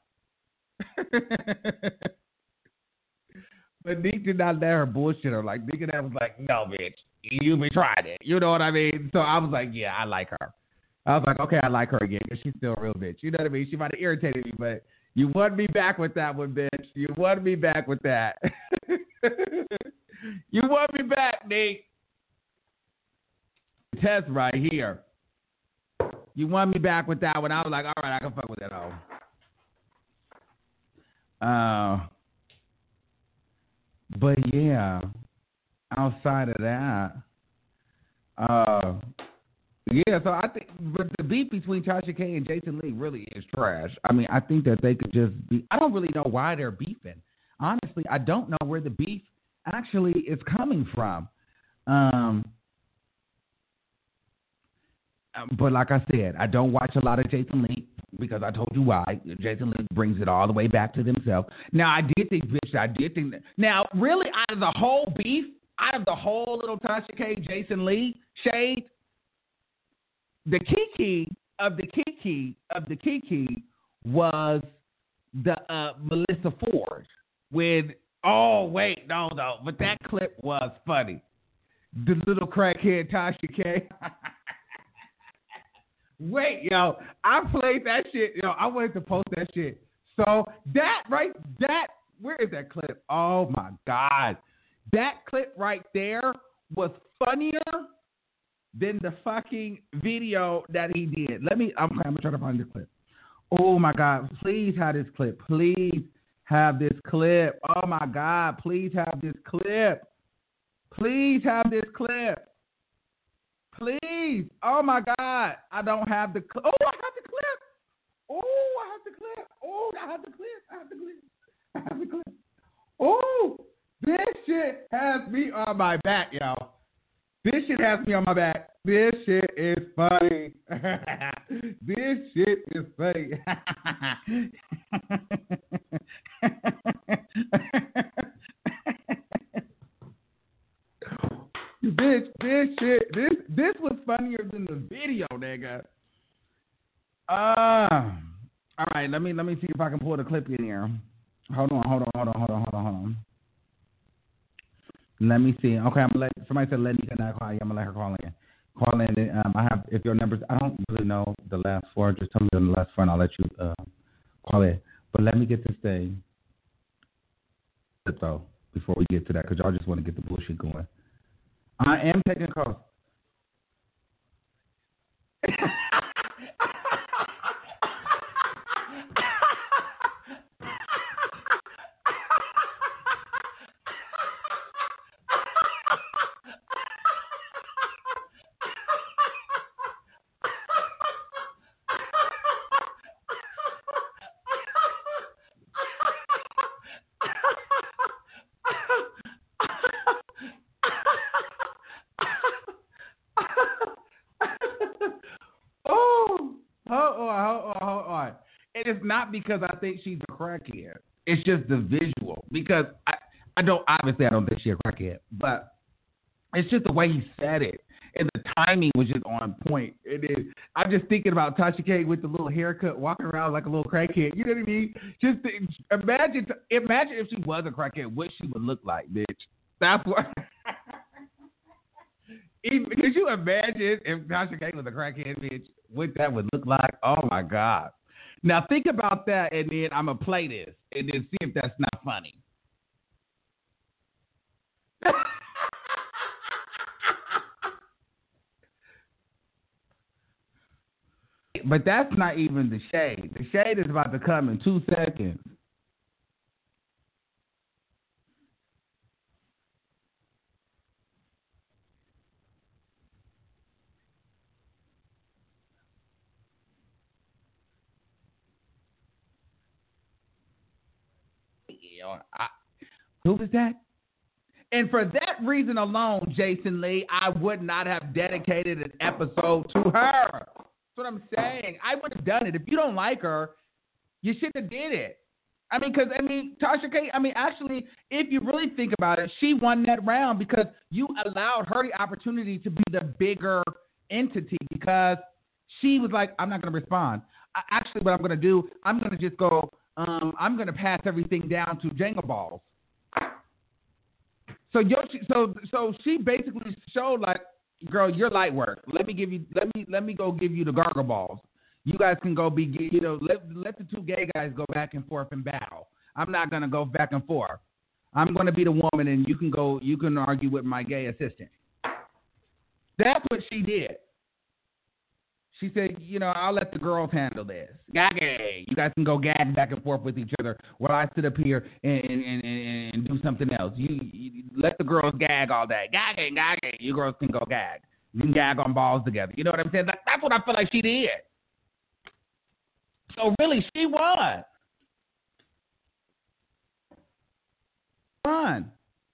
But Nick did not let her bullshit her. Like, Nick and I was like, no, bitch, you've been trying it. You know what I mean? So I was like, yeah, I like her. I was like, okay, I like her again because she's still a real bitch. You know what I mean? She might have irritated me, but you won me back with that one, bitch. You won me back with that. You won me back, Nick. Test right here. You won me back with that one. I was like, all right, I can fuck with that all. Uh, but yeah, outside of that, uh, yeah, so I think, but the beef between Tasha K and Jason Lee really is trash. I mean, I think that they could just be, I don't really know why they're beefing. Honestly, I don't know where the beef actually is coming from. Um, but like I said, I don't watch a lot of Jason Lee because I told you why. Jason Lee brings it all the way back to himself. Now, I did think, bitch, I did think that. Now, really, out of the whole beef, out of the whole little Tasha K, Jason Lee shade, the Kiki of the Kiki of the Kiki was the uh, Melissa Ford with, oh, wait, no, no, but that clip was funny. The little crackhead Tasha K. Wait, yo, I played that shit. Yo, I wanted to post that shit. So that right, that, where is that clip? Oh, my God. That clip right there was funnier than the fucking video that he did. Let me, I'm, I'm going to try to find this clip. Oh, my God. Please have this clip. Please have this clip. Oh, my God. Please have this clip. Please have this clip. Please. Oh, my God. I don't have the clip. Oh, I have the clip. Oh, I have the clip. Oh, I have the clip. I have the clip. I have the clip. Oh, this shit has me on my back, y'all. This shit has me on my back. This shit is funny. This shit is funny. Bitch, this shit, this this was funnier than the video, nigga. Uh, all right, let me let me see if I can pull the clip in here. Hold on, hold on, hold on, hold on, hold on, hold on. Let me see. Okay, I'm gonna let somebody said let me call you. I'm gonna let her call in. Call in. Um, I have if your numbers. I don't really know the last four. Just tell me the last four, and I'll let you uh, call in. But let me get this thing. Though before we get to that, because y'all just want to get the bullshit going. I am taking calls. It's not because I think she's a crackhead. It's just the visual. Because I, I don't obviously I don't think she's a crackhead, but It's just the way he said it. And the timing was just on point. It is. I'm just thinking about Tasha K with the little haircut, walking around like a little crackhead. You know what I mean? Just imagine, imagine if she was a crackhead, what she would look like, bitch. That's what. Could you imagine if Tasha K was a crackhead, bitch? What that would look like? Oh my God! Now think about that, and then I'm gonna play this, and then see if that's not funny. But that's not even the shade. The shade is about to come in two seconds. I, who was that? And for that reason alone, Jason Lee, I would not have dedicated an episode to her. That's what I'm saying. I would have done it. If you don't like her, you should have did it. I mean, because, I mean, Tasha K, I mean, actually, if you really think about it, she won that round because you allowed her the opportunity to be the bigger entity because she was like, I'm not going to respond. I, actually, what I'm going to do, I'm going to just go, um, I'm going to pass everything down to Jenga balls. So, Yoshi, so, so she basically showed like, girl, you're light work. Let me give you, let me, let me go give you the gargle balls. You guys can go be, you know, let let the two gay guys go back and forth and battle. I'm not gonna go back and forth. I'm gonna be the woman, and you can go, you can argue with my gay assistant. That's what she did. She said, you know, I'll let the girls handle this. Gag, you guys can go gag back and forth with each other while I sit up here and and, and, and do something else. You, you let the girls gag all day. Gag, gag. You girls can go gag. You can gag on balls together. You know what I'm saying? That, that's what I feel like she did. So really, she won. Won.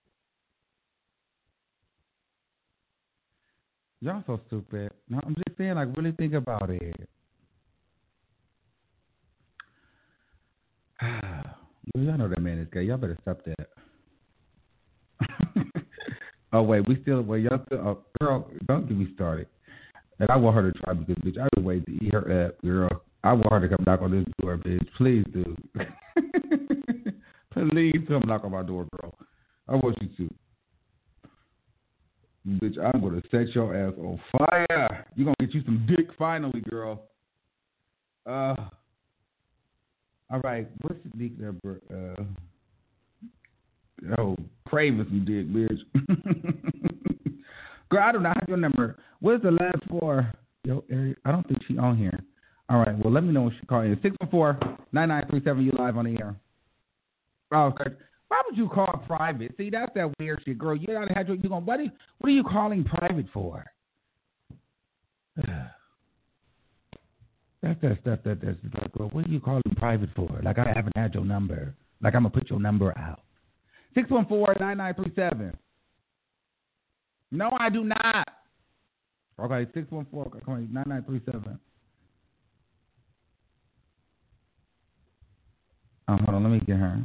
Y'all so stupid. No, I'm just saying, like, really think about it. Y'all know that man is gay. Y'all better stop that. Oh wait, we still wait. Y'all still, oh, girl, don't get me started. And I want her to try because bitch, I would wait to eat her up, girl. I want her to come knock on this door, bitch. Please do. Please come knock on my door, girl. I want you to. Bitch, I'm going to set your ass on fire. You're going to get you some dick finally, girl. Uh, all right. What's the dick number? Uh, oh, craving some dick, bitch. Girl, I do not have your number. What's the last four? Yo, Eric, I don't think she on here. All right, well, let me know when she call in. six one four, nine nine three seven, you live on the air. Oh, okay. Why would you call private? See, that's that weird shit, girl. You gotta have your, you going, what, are, what are you calling private for? That's that stuff that, that's like, girl, what are you calling private for? Like, I haven't had your number. Like, I'm going to put your number out. six one four, nine nine three seven. No, I do not. Okay, six one four, nine nine three seven. Oh, hold on, let me get her.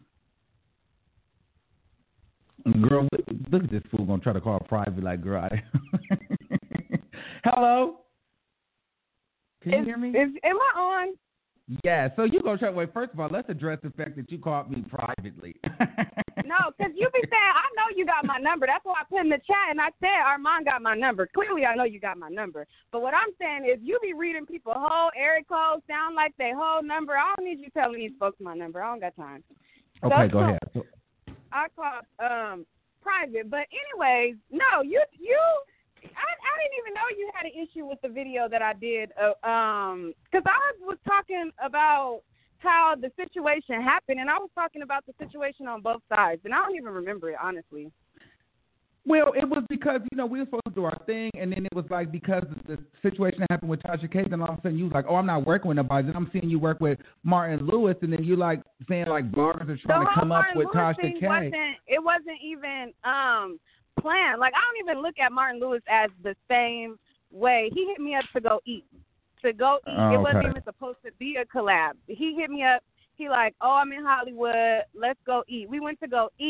Girl, look at this fool gonna try to call private like, girl. I... Hello? Can you is, hear me? Is, am I on? Yeah, so you gonna try, wait, first of all, let's address the fact that you called me privately. No, because you be saying, I know you got my number. That's why I put in the chat, and I said Armand got my number. Clearly, I know you got my number. But what I'm saying is you be reading people whole area codes, sound like they whole number. I don't need you telling these folks my number. I don't got time. Okay, so, go ahead. So, I called um, private. But anyways, no, you, you I, I didn't even know you had an issue with the video that I did. Because uh, um, I was talking about how the situation happened, and I was talking about the situation on both sides, and I don't even remember it, honestly. Well, it was because, you know, we were supposed to do our thing, and then it was like because the situation happened with Tasha K, then all of a sudden you was like, oh, I'm not working with nobody. Then I'm seeing you work with Martin Lewis, and then you like saying like bloggers are trying to come up with Lewis Tasha K. Wasn't, it wasn't even um, planned. Like, I don't even look at Martin Lewis as the same way. He hit me up to go eat. To go eat. Oh, it wasn't okay. even supposed to be a collab. He hit me up. He like, oh, I'm in Hollywood. Let's go eat. We went to go eat.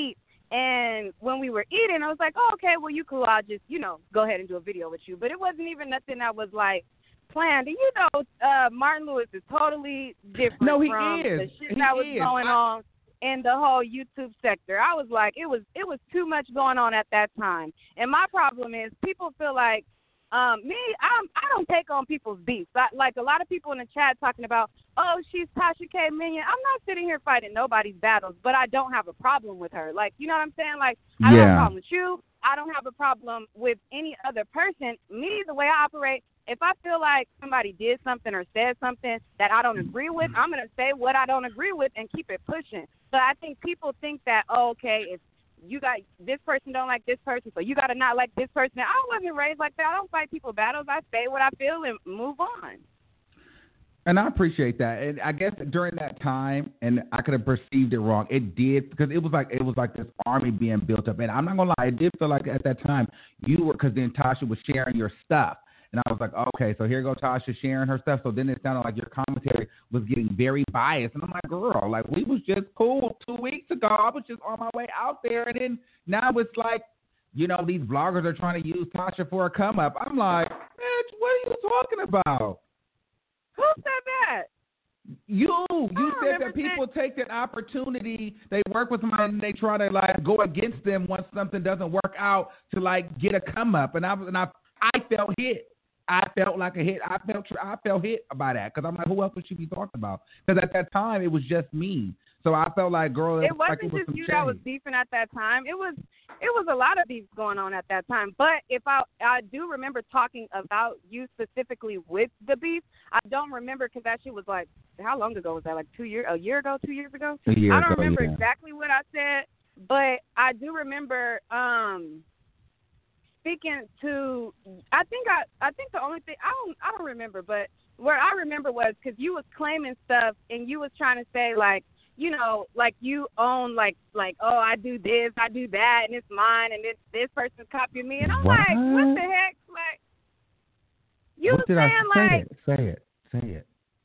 And when we were eating, I was like, oh, okay, well, you cool. I'll just, you know, go ahead and do a video with you. But it wasn't even nothing that was, like, planned. And, you know, uh, Martin Lewis is totally different no, he from is. the shit he that was is. going I- on in the whole YouTube sector. I was like, it was it was too much going on at that time. And my problem is people feel like, Um, me, I'm, I don't take on people's beefs. I, like a lot of people in the chat talking about, oh, she's Tasha K. Minion. I'm not sitting here fighting nobody's battles, but I don't have a problem with her. Like, you know what I'm saying? Like, I don't have a Yeah. problem with you. I don't have a problem with any other person. Me, the way I operate, if I feel like somebody did something or said something that I don't agree with, I'm going to say what I don't agree with and keep it pushing. But I think people think that, oh, okay, if you got this person don't like this person, so you got to not like this person. I wasn't raised like that. I don't fight people battles. I say what I feel and move on. And I appreciate that. And I guess during that time, and I could have perceived it wrong. It did, because it was like it was like this army being built up. And I'm not gonna lie, it did feel like at that time you were, because then Tasha was sharing your stuff. And I was like, okay, so here goes Tasha sharing her stuff. So then it sounded like your commentary was getting very biased. And I'm like, girl, like we was just cool two weeks ago. I was just on my way out there. And then now it's like, you know, these bloggers are trying to use Tasha for a come up. I'm like, bitch, what are you talking about? Who said that? You. You said remember that people that. take that opportunity. They work with somebody and they try to like go against them once something doesn't work out to like get a come up. And I was, and I, I felt hit. I felt like a hit. I felt I felt hit by that because I'm like, who else would she be talking about? Because at that time it was just me. So I felt like, girl, It like wasn't it was just some you shade. that was beefing at that time. It was it was a lot of beefs going on at that time. But if I I do remember talking about you specifically with the beef, I don't remember because that shit was like, how long ago was that? Like two years, a year ago, two years ago. A year I don't ago, remember yeah. exactly what I said, but I do remember um, speaking to. I think I I think the only thing I don't I don't remember, but what I remember was because you was claiming stuff and you was trying to say like, you know, like you own, like, like, oh, I do this, I do that, and it's mine, and this this person's copying me, and I'm What? like, what the heck, like, you what was did saying I say? like, It. Say it. Say it.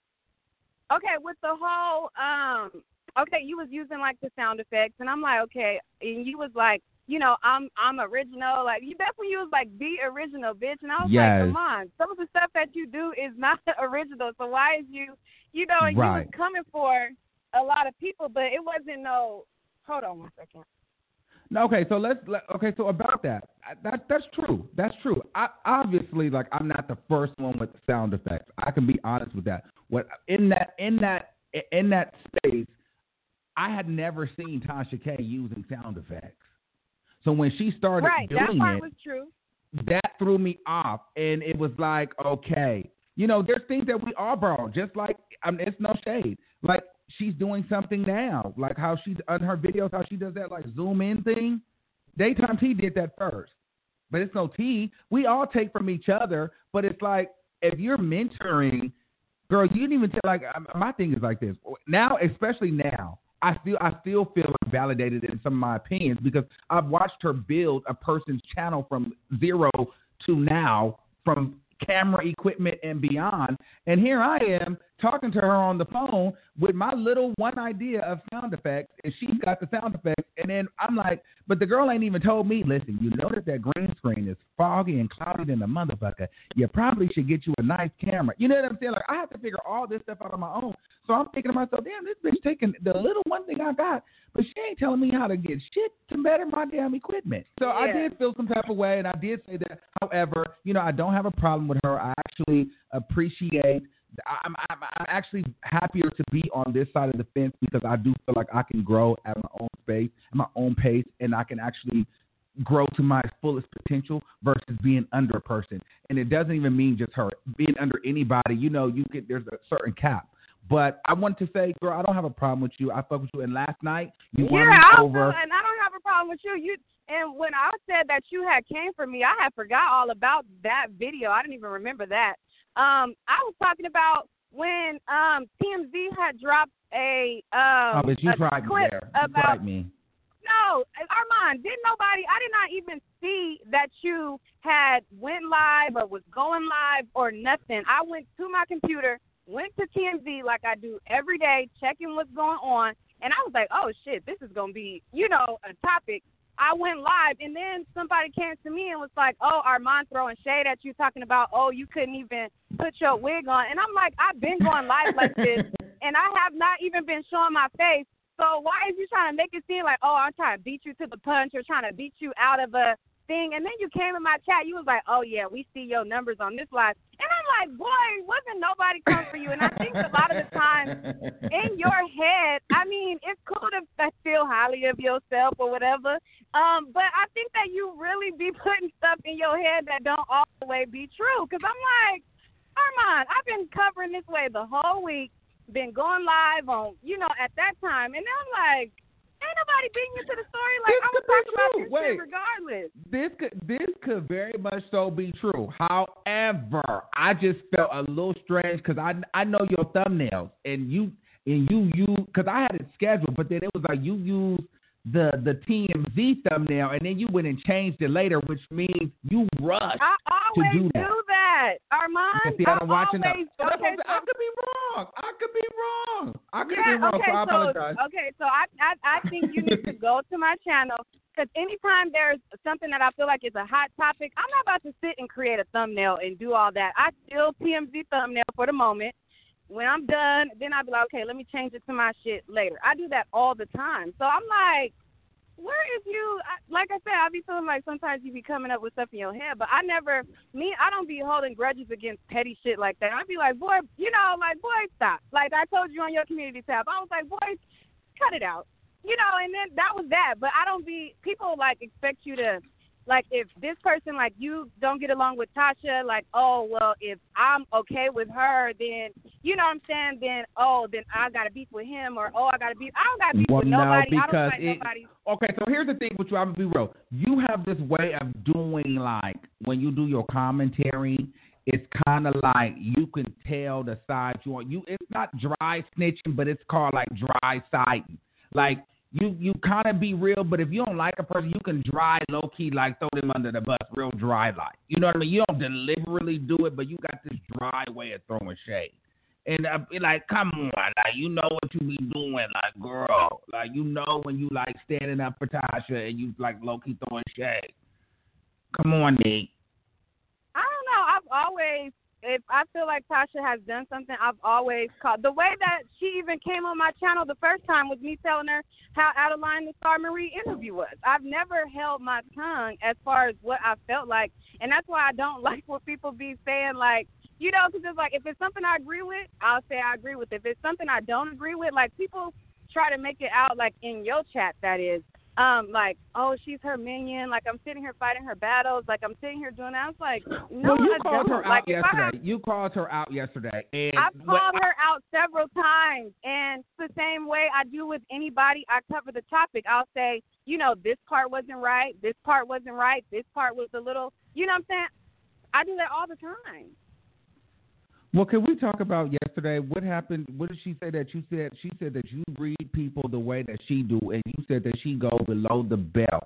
okay, with the whole, um, okay, you was using like the sound effects, and I'm like, okay, and you was like, you know, I'm I'm original, like you. That's when you was like, be original, bitch, and I was Yes. like, come on, some of the stuff that you do is not original, so why is you, you know, and you Right. was coming for a lot of people, but it wasn't no. Hold on one second. No, okay, so let's let, okay, so about that, I- that that's true. That's true. I obviously like I'm not the first one with sound effects. I can be honest with that. What in that in that in that space, I had never seen Tasha K using sound effects. So when she started Right, that doing part it, was true. that threw me off, and it was like, okay, you know, there's things that we all borrow, just like I mean, it's no shade. Like she's doing something now, like how she's on her videos, how she does that like zoom in thing. Daytime T did that first, but it's no tea. We all take from each other, but it's like if you're mentoring, girl, you didn't even tell. Like my thing is like this now, especially now. I still I still feel like validated in some of my opinions because I've watched her build a person's channel from zero to now, from camera equipment and beyond. And here I am talking to her on the phone with my little one idea of sound effects, and she's got the sound effects. And then I'm like, but the girl ain't even told me, listen, you know that that green screen is foggy and cloudy than a motherfucker. You probably should get you a nice camera. You know what I'm saying? Like, I have to figure all this stuff out on my own. So I'm thinking to myself, damn, this bitch taking the little one thing I got, but she ain't telling me how to get shit to better my damn equipment. So I Yeah. did feel some type of way, and I did say that. However, you know, I don't have a problem with her. I actually appreciate I'm, I'm, I'm actually happier to be on this side of the fence because I do feel like I can grow at my own space, at my own pace, and I can actually grow to my fullest potential versus being under a person. And it doesn't even mean just her. Being under anybody, you know, you get there's a certain cap. But I want to say, girl, I don't have a problem with you. I fuck with you. And last night, you won Yeah, me I over. also, and I don't have a problem with you. You and when I said that you had came for me, I had forgot all about that video. I didn't even remember that. Um, I was talking about when um T M Z had dropped a um oh, but you a tried me clip there. You about tried me. no, Armand, didn't nobody I did not even see that you had went live or was going live or nothing. I went to my computer, went to T M Z like I do every day, checking what's going on, and I was like, oh shit, this is gonna be, you know, a topic. I went live, and then somebody came to me and was like, oh, Armand throwing shade at you, talking about, oh, you couldn't even put your wig on. And I'm like, I've been going live like this, and I have not even been showing my face. So why is you trying to make it seem like, oh, I'm trying to beat you to the punch or trying to beat you out of a thing? And then you came in my chat, you was like, oh, yeah, we see your numbers on this live. And I'm like, boy, wasn't nobody come for you. And I think a lot of the time in your head, I mean, it's cool to feel highly of yourself or whatever, um, but I think that you really be putting stuff in your head that don't all the way be true. Because I'm like, Armand, I've been covering this way the whole week, been going live on, you know, at that time. And then I'm like, ain't nobody beating you to the story. Like, I was talking about this Wait, shit regardless. This could this could very much so be true. However, I just felt a little strange because I I know your thumbnails and you and you you because I had it scheduled, but then it was like you used the the T M Z thumbnail and then you went and changed it later, which means you rushed I to always do that. do that, Armand. Okay, see, I don't I watch enough. always, So that's okay, what I'm saying. so, I could be wrong. I could be wrong. I could yeah, be wrong. okay, so I so, apologize. okay, so I, I I think you need to go to my channel because anytime there's something that I feel like is a hot topic, I'm not about to sit and create a thumbnail and do all that. I still T M Z thumbnail for the moment. When I'm done, then I'll be like, okay, let me change it to my shit later. I do that all the time. So I'm like, where is you? I, like I said, I be feeling like sometimes you be coming up with stuff in your head, but I never, me, I don't be holding grudges against petty shit like that. I be like, boy, you know, like, boy, stop. Like I told you on your community tab, I was like, boy, cut it out. You know, and then that was that. But I don't be, people like expect you to, like if this person, like you don't get along with Tasha, like, oh, well, if I'm okay with her, then, you know what I'm saying, then, oh, then I got to beef with him or, oh, I got to beef. I don't got to beef Well, with no, nobody. I don't because like it, nobody. Okay, so here's the thing with you. I'm going to be real. You have this way of doing, like, when you do your commentary, it's kind of like you can tell the side you want. You, it's not dry snitching, but it's called, like, dry siding. Like, You you kind of be real, but if you don't like a person, you can dry, low-key, like, throw them under the bus, real dry like. You know what I mean? You don't deliberately do it, but you got this dry way of throwing shade. And uh, be like, come on, like, you know what you be doing, like, girl. Like, you know when you, like, standing up for Tasha and you, like, low-key throwing shade. Come on, Nick. I don't know. I've always, if I feel like Tasha has done something, I've always called. The way that she even came on my channel the first time was me telling her how out of line the Star Marie interview was. I've never held my tongue as far as what I felt like, and that's why I don't like what people be saying, like, you know, because it's like if it's something I agree with, I'll say I agree with it. If it's something I don't agree with, like people try to make it out like in your chat, that is, um, like, oh, she's her minion. Like I'm sitting here fighting her battles. Like I'm sitting here doing that. I was like, no, well, you I called don't. her out like, yesterday. have, you called her out yesterday, and I've what, called her out several times, and it's the same way I do with anybody. I cover the topic. I'll say, you know, this part wasn't right. This part wasn't right. This part was a little, you know what I'm saying? I do that all the time. Well, can we talk about yesterday? What happened? What did she say that you said? She said that you read people the way that she do, and you said that she go below the belt.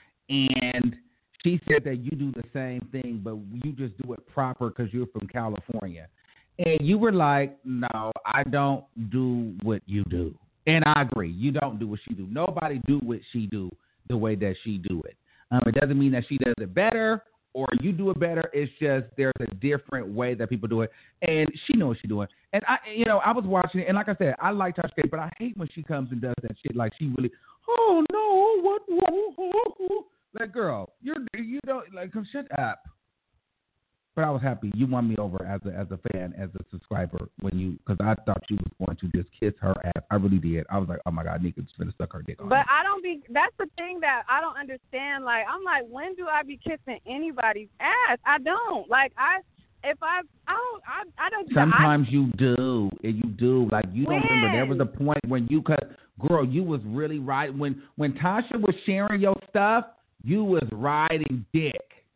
And she said that you do the same thing, but you just do it proper because you're from California. And you were like, no, I don't do what you do. And I agree. You don't do what she do. Nobody do what she do the way that she do it. Um, it doesn't mean that she does it better or you do it better. It's just there's a different way that people do it, and she knows what she's doing. And I, you know, I was watching it, and like I said, I like Tasha K, but I hate when she comes and does that shit. Like she really, oh no, what, what, like girl, you're you don't like shut up. But I was happy you won me over as a as a fan, as a subscriber when you, because I thought you was going to just kiss her ass. I really did. I was like, oh my God, Nika's gonna suck her dick on. But I don't be. That's the thing that I don't understand. Like I'm like, when do I be kissing anybody's ass? I don't. Like I, if I, I don't. I, I don't. Sometimes I, you do, and you do. Like you when? don't remember. There was a point when you cut, girl. You was really right when when Tasha was sharing your stuff. You was riding dick.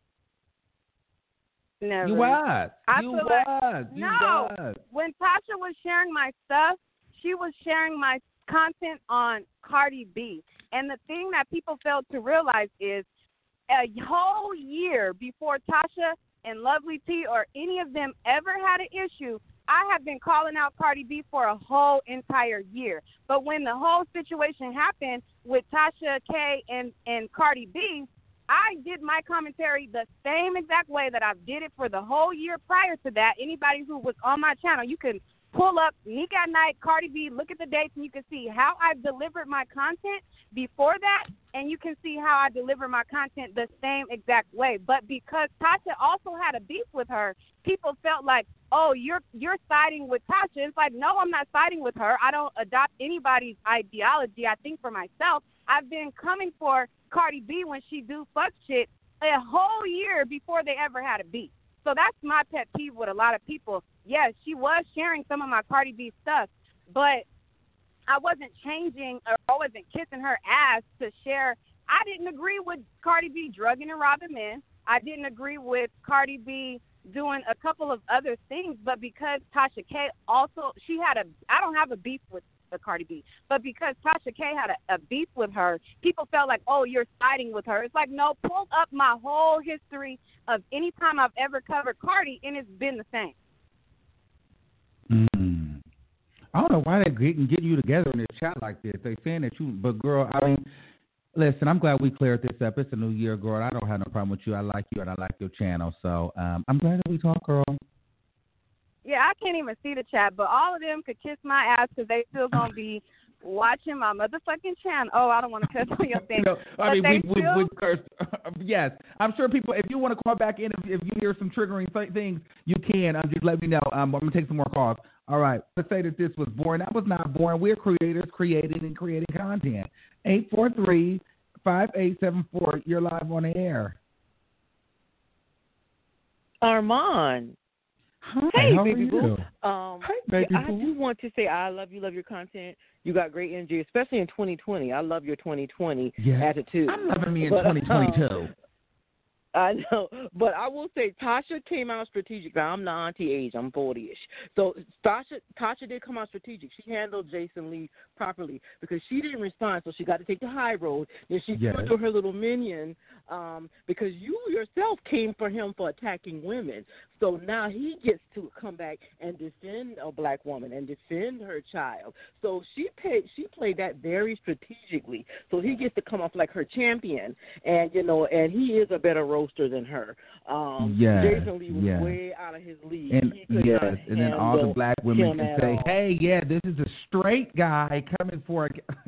Never. You was. I you feel was. like, you no. was. When Tasha was sharing my stuff, she was sharing my content on Cardi B. And the thing that people failed to realize is a whole year before Tasha and Lovely T or any of them ever had an issue, I have been calling out Cardi B for a whole entire year. But when the whole situation happened with Tasha K and, and Cardi B, I did my commentary the same exact way that I did it for the whole year prior to that. Anybody who was on my channel, you can pull up Nick at Night, Cardi B, look at the dates, and you can see how I've delivered my content before that, and you can see how I deliver my content the same exact way. But because Tasha also had a beef with her, people felt like, oh, you're you're siding with Tasha. It's like, no, I'm not siding with her. I don't adopt anybody's ideology. I think for myself. I've been coming for Cardi B when she do fuck shit a whole year before they ever had a beef. So that's my pet peeve with a lot of people. Yes, she was sharing some of my Cardi B stuff, but I wasn't changing or I wasn't kissing her ass to share. I didn't agree with Cardi B drugging and robbing men. I didn't agree with Cardi B doing a couple of other things, but because Tasha K also, she had a, I don't have a beef with the Cardi B, but because Tasha K had a, a beef with her, people felt like, oh, you're siding with her. It's like, no, pull up my whole history of any time I've ever covered Cardi, and it's been the same. Mm. I don't know why they're getting, getting you together in this chat like this. They saying that you, but girl, I mean, listen, I'm glad we cleared this up. It's a new year, girl. I don't have no problem with you. I like you, and I like your channel. So um, I'm glad that we talk, girl. Yeah, I can't even see the chat, but all of them could kiss my ass because they still going to be watching my motherfucking channel. Oh, I don't want to cuss on your thing. No, I mean, we, still... we, we cursed. Yes, I'm sure people, if you want to call back in, if, if you hear some triggering th- things, you can. Um, just let me know. Um, I'm going to take some more calls. All right. Let's say that this was boring. That was not boring. We're creators creating and creating content. eight four three, five eight seven four. You're live on the air. Armand. Hi, hey, how baby are you? boo. Um, Hi, baby I boo. do want to say I love you, love your content. You got great energy, especially in twenty twenty. I love your twenty twenty yes. attitude. I'm loving me in but, twenty twenty-two. Um, I know, but I will say Tasha came out strategic. Now, I'm the auntie age. I'm forty-ish. So Tasha, Tasha did come out strategic. She handled Jason Lee properly because she didn't respond, so she got to take the high road. Then she yes. turned to her little minion um, because you yourself came for him for attacking women. So now he gets to come back and defend a black woman and defend her child. So she paid, she played that very strategically. So he gets to come off like her champion, and you know, and he is a better roaster than her. Um, yes, Jason Lee was yes. way out of his league. And yes, and then all the black women can say, all. "Hey, yeah, this is a straight guy coming for a."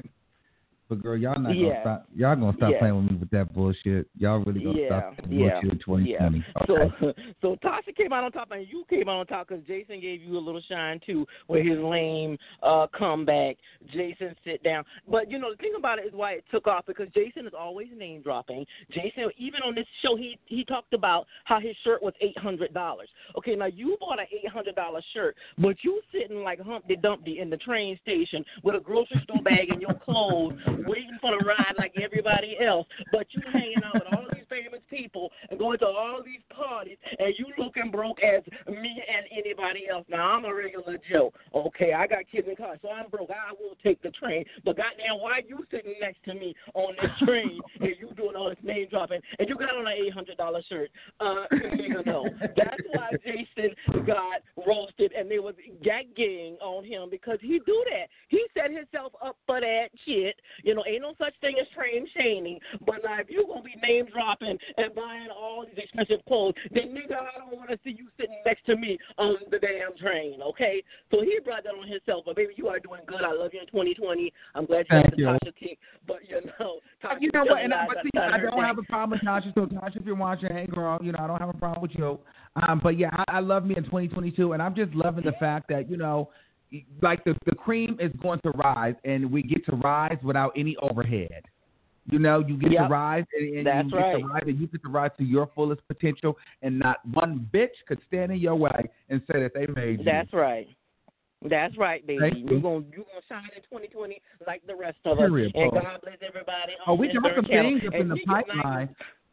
But girl, y'all not yeah. gonna stop. Y'all gonna stop yeah. playing with me with that bullshit. Y'all really gonna yeah. stop that yeah. bullshit in twenty twenty. Yeah. Okay. So, so Tasha came out on top, and you came out on top because Jason gave you a little shine too, with his lame uh, comeback. Jason sit down, but you know the thing about it is why it took off because Jason is always name dropping. Jason, even on this show, he he talked about how his shirt was eight hundred dollars. Okay, now you bought an eight hundred dollar shirt, but you sitting like Humpty Dumpty in the train station with a grocery store bag in your clothes, waiting for the ride like everybody else, but you hanging out with all these famous people and going to all these parties, and you looking broke as me and anybody else. Now, I'm a regular Joe, okay? I got kids in college, so I'm broke. I will take the train, but goddamn, why you sitting next to me on this train and you doing all this name dropping, and you got on an eight hundred dollar shirt? Uh, you know, that's why Jason got roasted, and they was gagging on him because he do that. He set himself up for that shit. You know, ain't no such thing as train shaming, but now if you're going to be name dropping and buying all these expensive clothes, then nigga, I don't want to see you sitting next to me on the damn train, okay? So he brought that on himself, but baby, you are doing good. I love you in twenty twenty. I'm glad you Thank had the you. Tasha kick, but you know, Tasha, you know what? And I, got see, I don't have a problem with Tasha. So Tasha, if you're watching, hey girl, you know I don't have a problem with you. Um, but yeah, I, I love me in twenty twenty-two, and I'm just loving the fact that you know. Like the, the cream is going to rise, and we get to rise without any overhead. You know, you get yep. to rise, and, and That's you get right. to rise, and you get to rise to your fullest potential, and not one bitch could stand in your way and say that they made you. That's right. That's right, baby. Thank You're you. gonna you're gonna shine in twenty twenty like the rest of Period, us. And Paul. God bless everybody. Oh, we got some things up in the pipeline.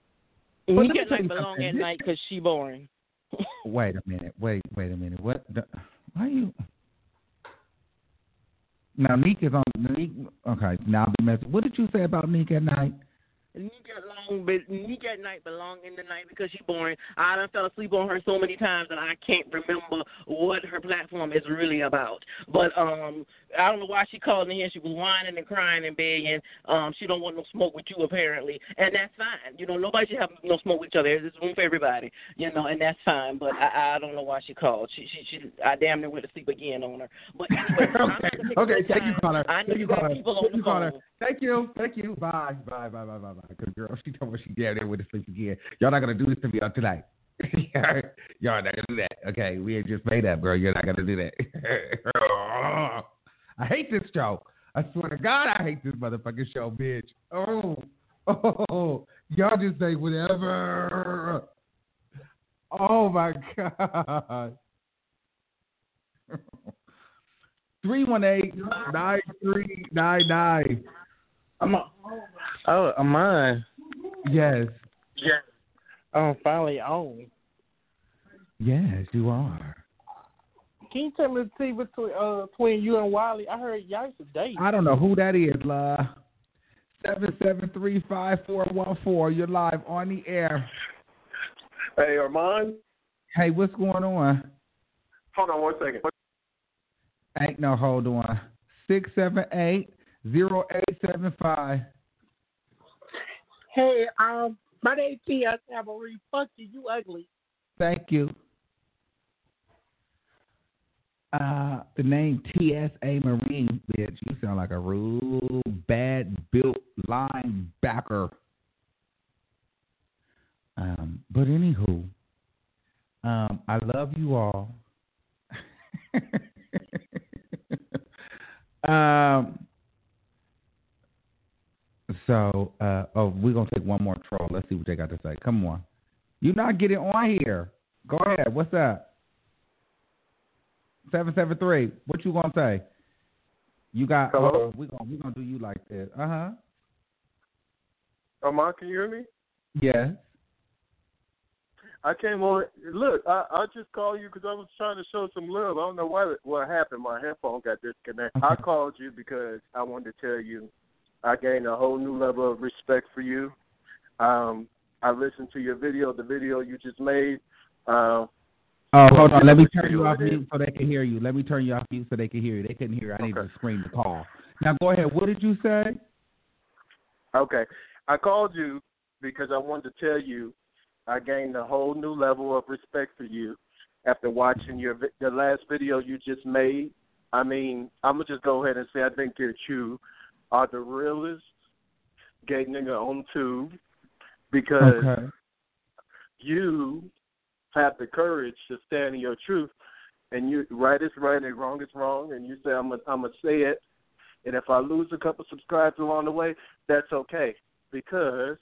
We But let me get tell like you belong something. at night because she boring. Wait a minute. Wait, wait a minute. What? The, why are you? Now, Neek is on. Neek, okay, now I'll be messing. What did you say about Neek at night? Nique at long, but Nique at night belong in the night because she's boring. I done fell asleep on her so many times that I can't remember what her platform is really about. But um, I don't know why she called in here. She was whining and crying and begging. Um, she don't want no smoke with you apparently, and that's fine. You know, nobody should have no smoke with each other. There's room for everybody. You know, and that's fine. But I, I don't know why she called. She she she. I damn near went to sleep again on her. But anyway, okay, okay. Thank you, Connor. I know thank you you, got Connor. people on Thank the you, phone. Connor. Thank you, thank you. Bye, bye, bye, bye, bye, bye. Good girl. She told me she damn near went to sleep again. Y'all not gonna do this to me on tonight. Y'all not gonna do that. Okay, we had just made up, girl. You're not gonna do that. I hate this show. I swear to God, I hate this motherfucking show, bitch. Oh, oh, y'all just say whatever. Oh my God. three one eight, nine three nine nine. I'm a, oh, am I? Yes. Yes. I'm finally on. Yes, you are. Can you tell me the tea between, uh, between you and Wiley? I heard y'all used to date. I don't know who that is, La. seven seven three five four one four. You're live on the air. Hey, Armand. Hey, what's going on? Hold on one second. Ain't no hold on. six seven eight, zero eight seven five. Hey, um, my name's T S Cavalry. Fuck you, you ugly. Thank you. Uh, the name T S A Marine, bitch. You sound like a real bad built linebacker. Um, but anywho, um, I love you all. um. So, uh, oh, we're gonna take one more troll. Let's see what they got to say. Come on, you're not getting on here. Go ahead. What's up? Seven seven three. What you gonna say? You got. Hello? Oh, we gonna we gonna do you like this. Uh huh. Armand, can you hear me? Yes. I came on. Look, I, I just called you because I was trying to show some love. I don't know why what happened. My headphone got disconnected. I called you because I wanted to tell you I gained a whole new level of respect for you. Um, I listened to your video, the video you just made. Uh, oh, hold on. Let me turn you off mute so they can hear you. Let me turn you off mute so they can hear you. They couldn't hear you. I need Okay. to screen the call. Now go ahead. What did you say? Okay. I called you because I wanted to tell you I gained a whole new level of respect for you after watching your vi- the last video you just made. I mean, I'm going to just go ahead and say I think that you are the realest gay nigga on tube because Okay. you have the courage to stand in your truth, and you right is right and wrong is wrong, and you say I'm gonna I'm gonna say it, and if I lose a couple subscribers along the way, that's okay because,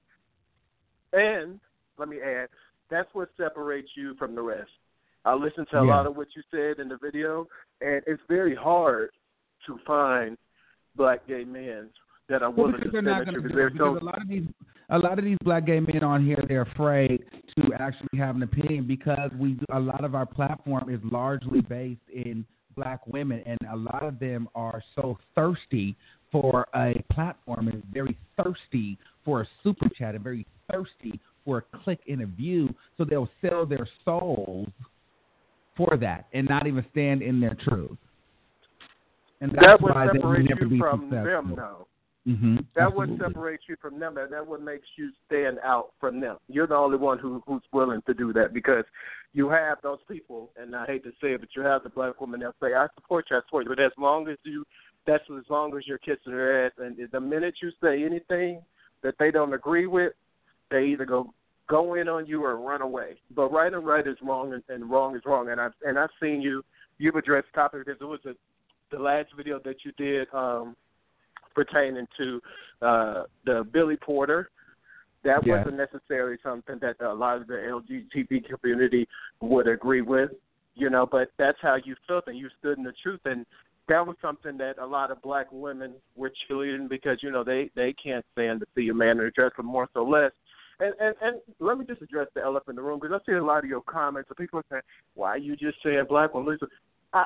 and let me add, that's what separates you from the rest. I listened to a Yeah. lot of what you said in the video, and it's very hard to find black gay men that are Well, willing because to they're stand not at going you to because do they're it. Because so. a lot of these, a lot of these black gay men on here, they're afraid to actually have an opinion because we, do, a lot of our platform is largely based in black women, and a lot of them are so thirsty for a platform and very thirsty for a super chat and very thirsty for a click in a view, so they'll sell their souls for that and not even stand in their truth. And that's That would why they will separate never you be from successful. them, though. Mm-hmm. That Absolutely. would separate you from them. and That would make you stand out from them. You're the only one who who's willing to do that because you have those people, and I hate to say it, but you have the black woman that say, "I support you, I support you," but as long as you, that's as long as you're kissing her ass. And the minute you say anything that they don't agree with, they either go go in on you or run away. But right and right is wrong, and, and wrong is wrong. And I've and I've seen you. You've addressed the topic because it was a, the last video that you did. Um, pertaining to uh, the Billy Porter. That Yeah. wasn't necessarily something that a lot of the L G B T community would agree with, you know, but that's how you felt and you stood in the truth. And that was something that a lot of black women were cheerleading because, you know, they, they can't stand to see a man in a dress, but more so less. And, and and let me just address the elephant in the room because I see a lot of your comments of people saying, why are you just saying black women? I,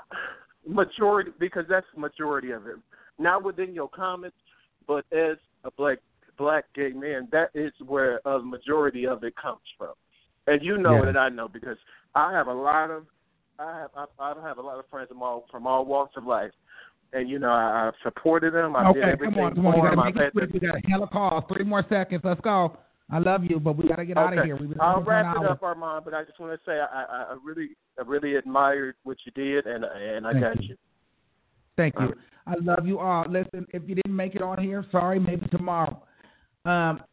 majority, because that's the majority of it. Not within your comments, but as a black black gay men, that is where a majority of it comes from. And you know Yeah. that I know because I have a lot of I have I, I have a lot of friends from all from all walks of life, and you know I, I've supported them. I Okay, did everything come on, come on. You for got them. to make it I've quick. had We got a hell of calls. Three more seconds. Let's go. I love you, but we got to get okay. out of here. We've been I'll over for an wrap it hour. up, Armand. But I just want to say I, I, I really I really admired what you did, and and I Thank got you. you. Thank you. All right. I love you all. Listen, if you didn't make it on here, sorry, maybe tomorrow. Um,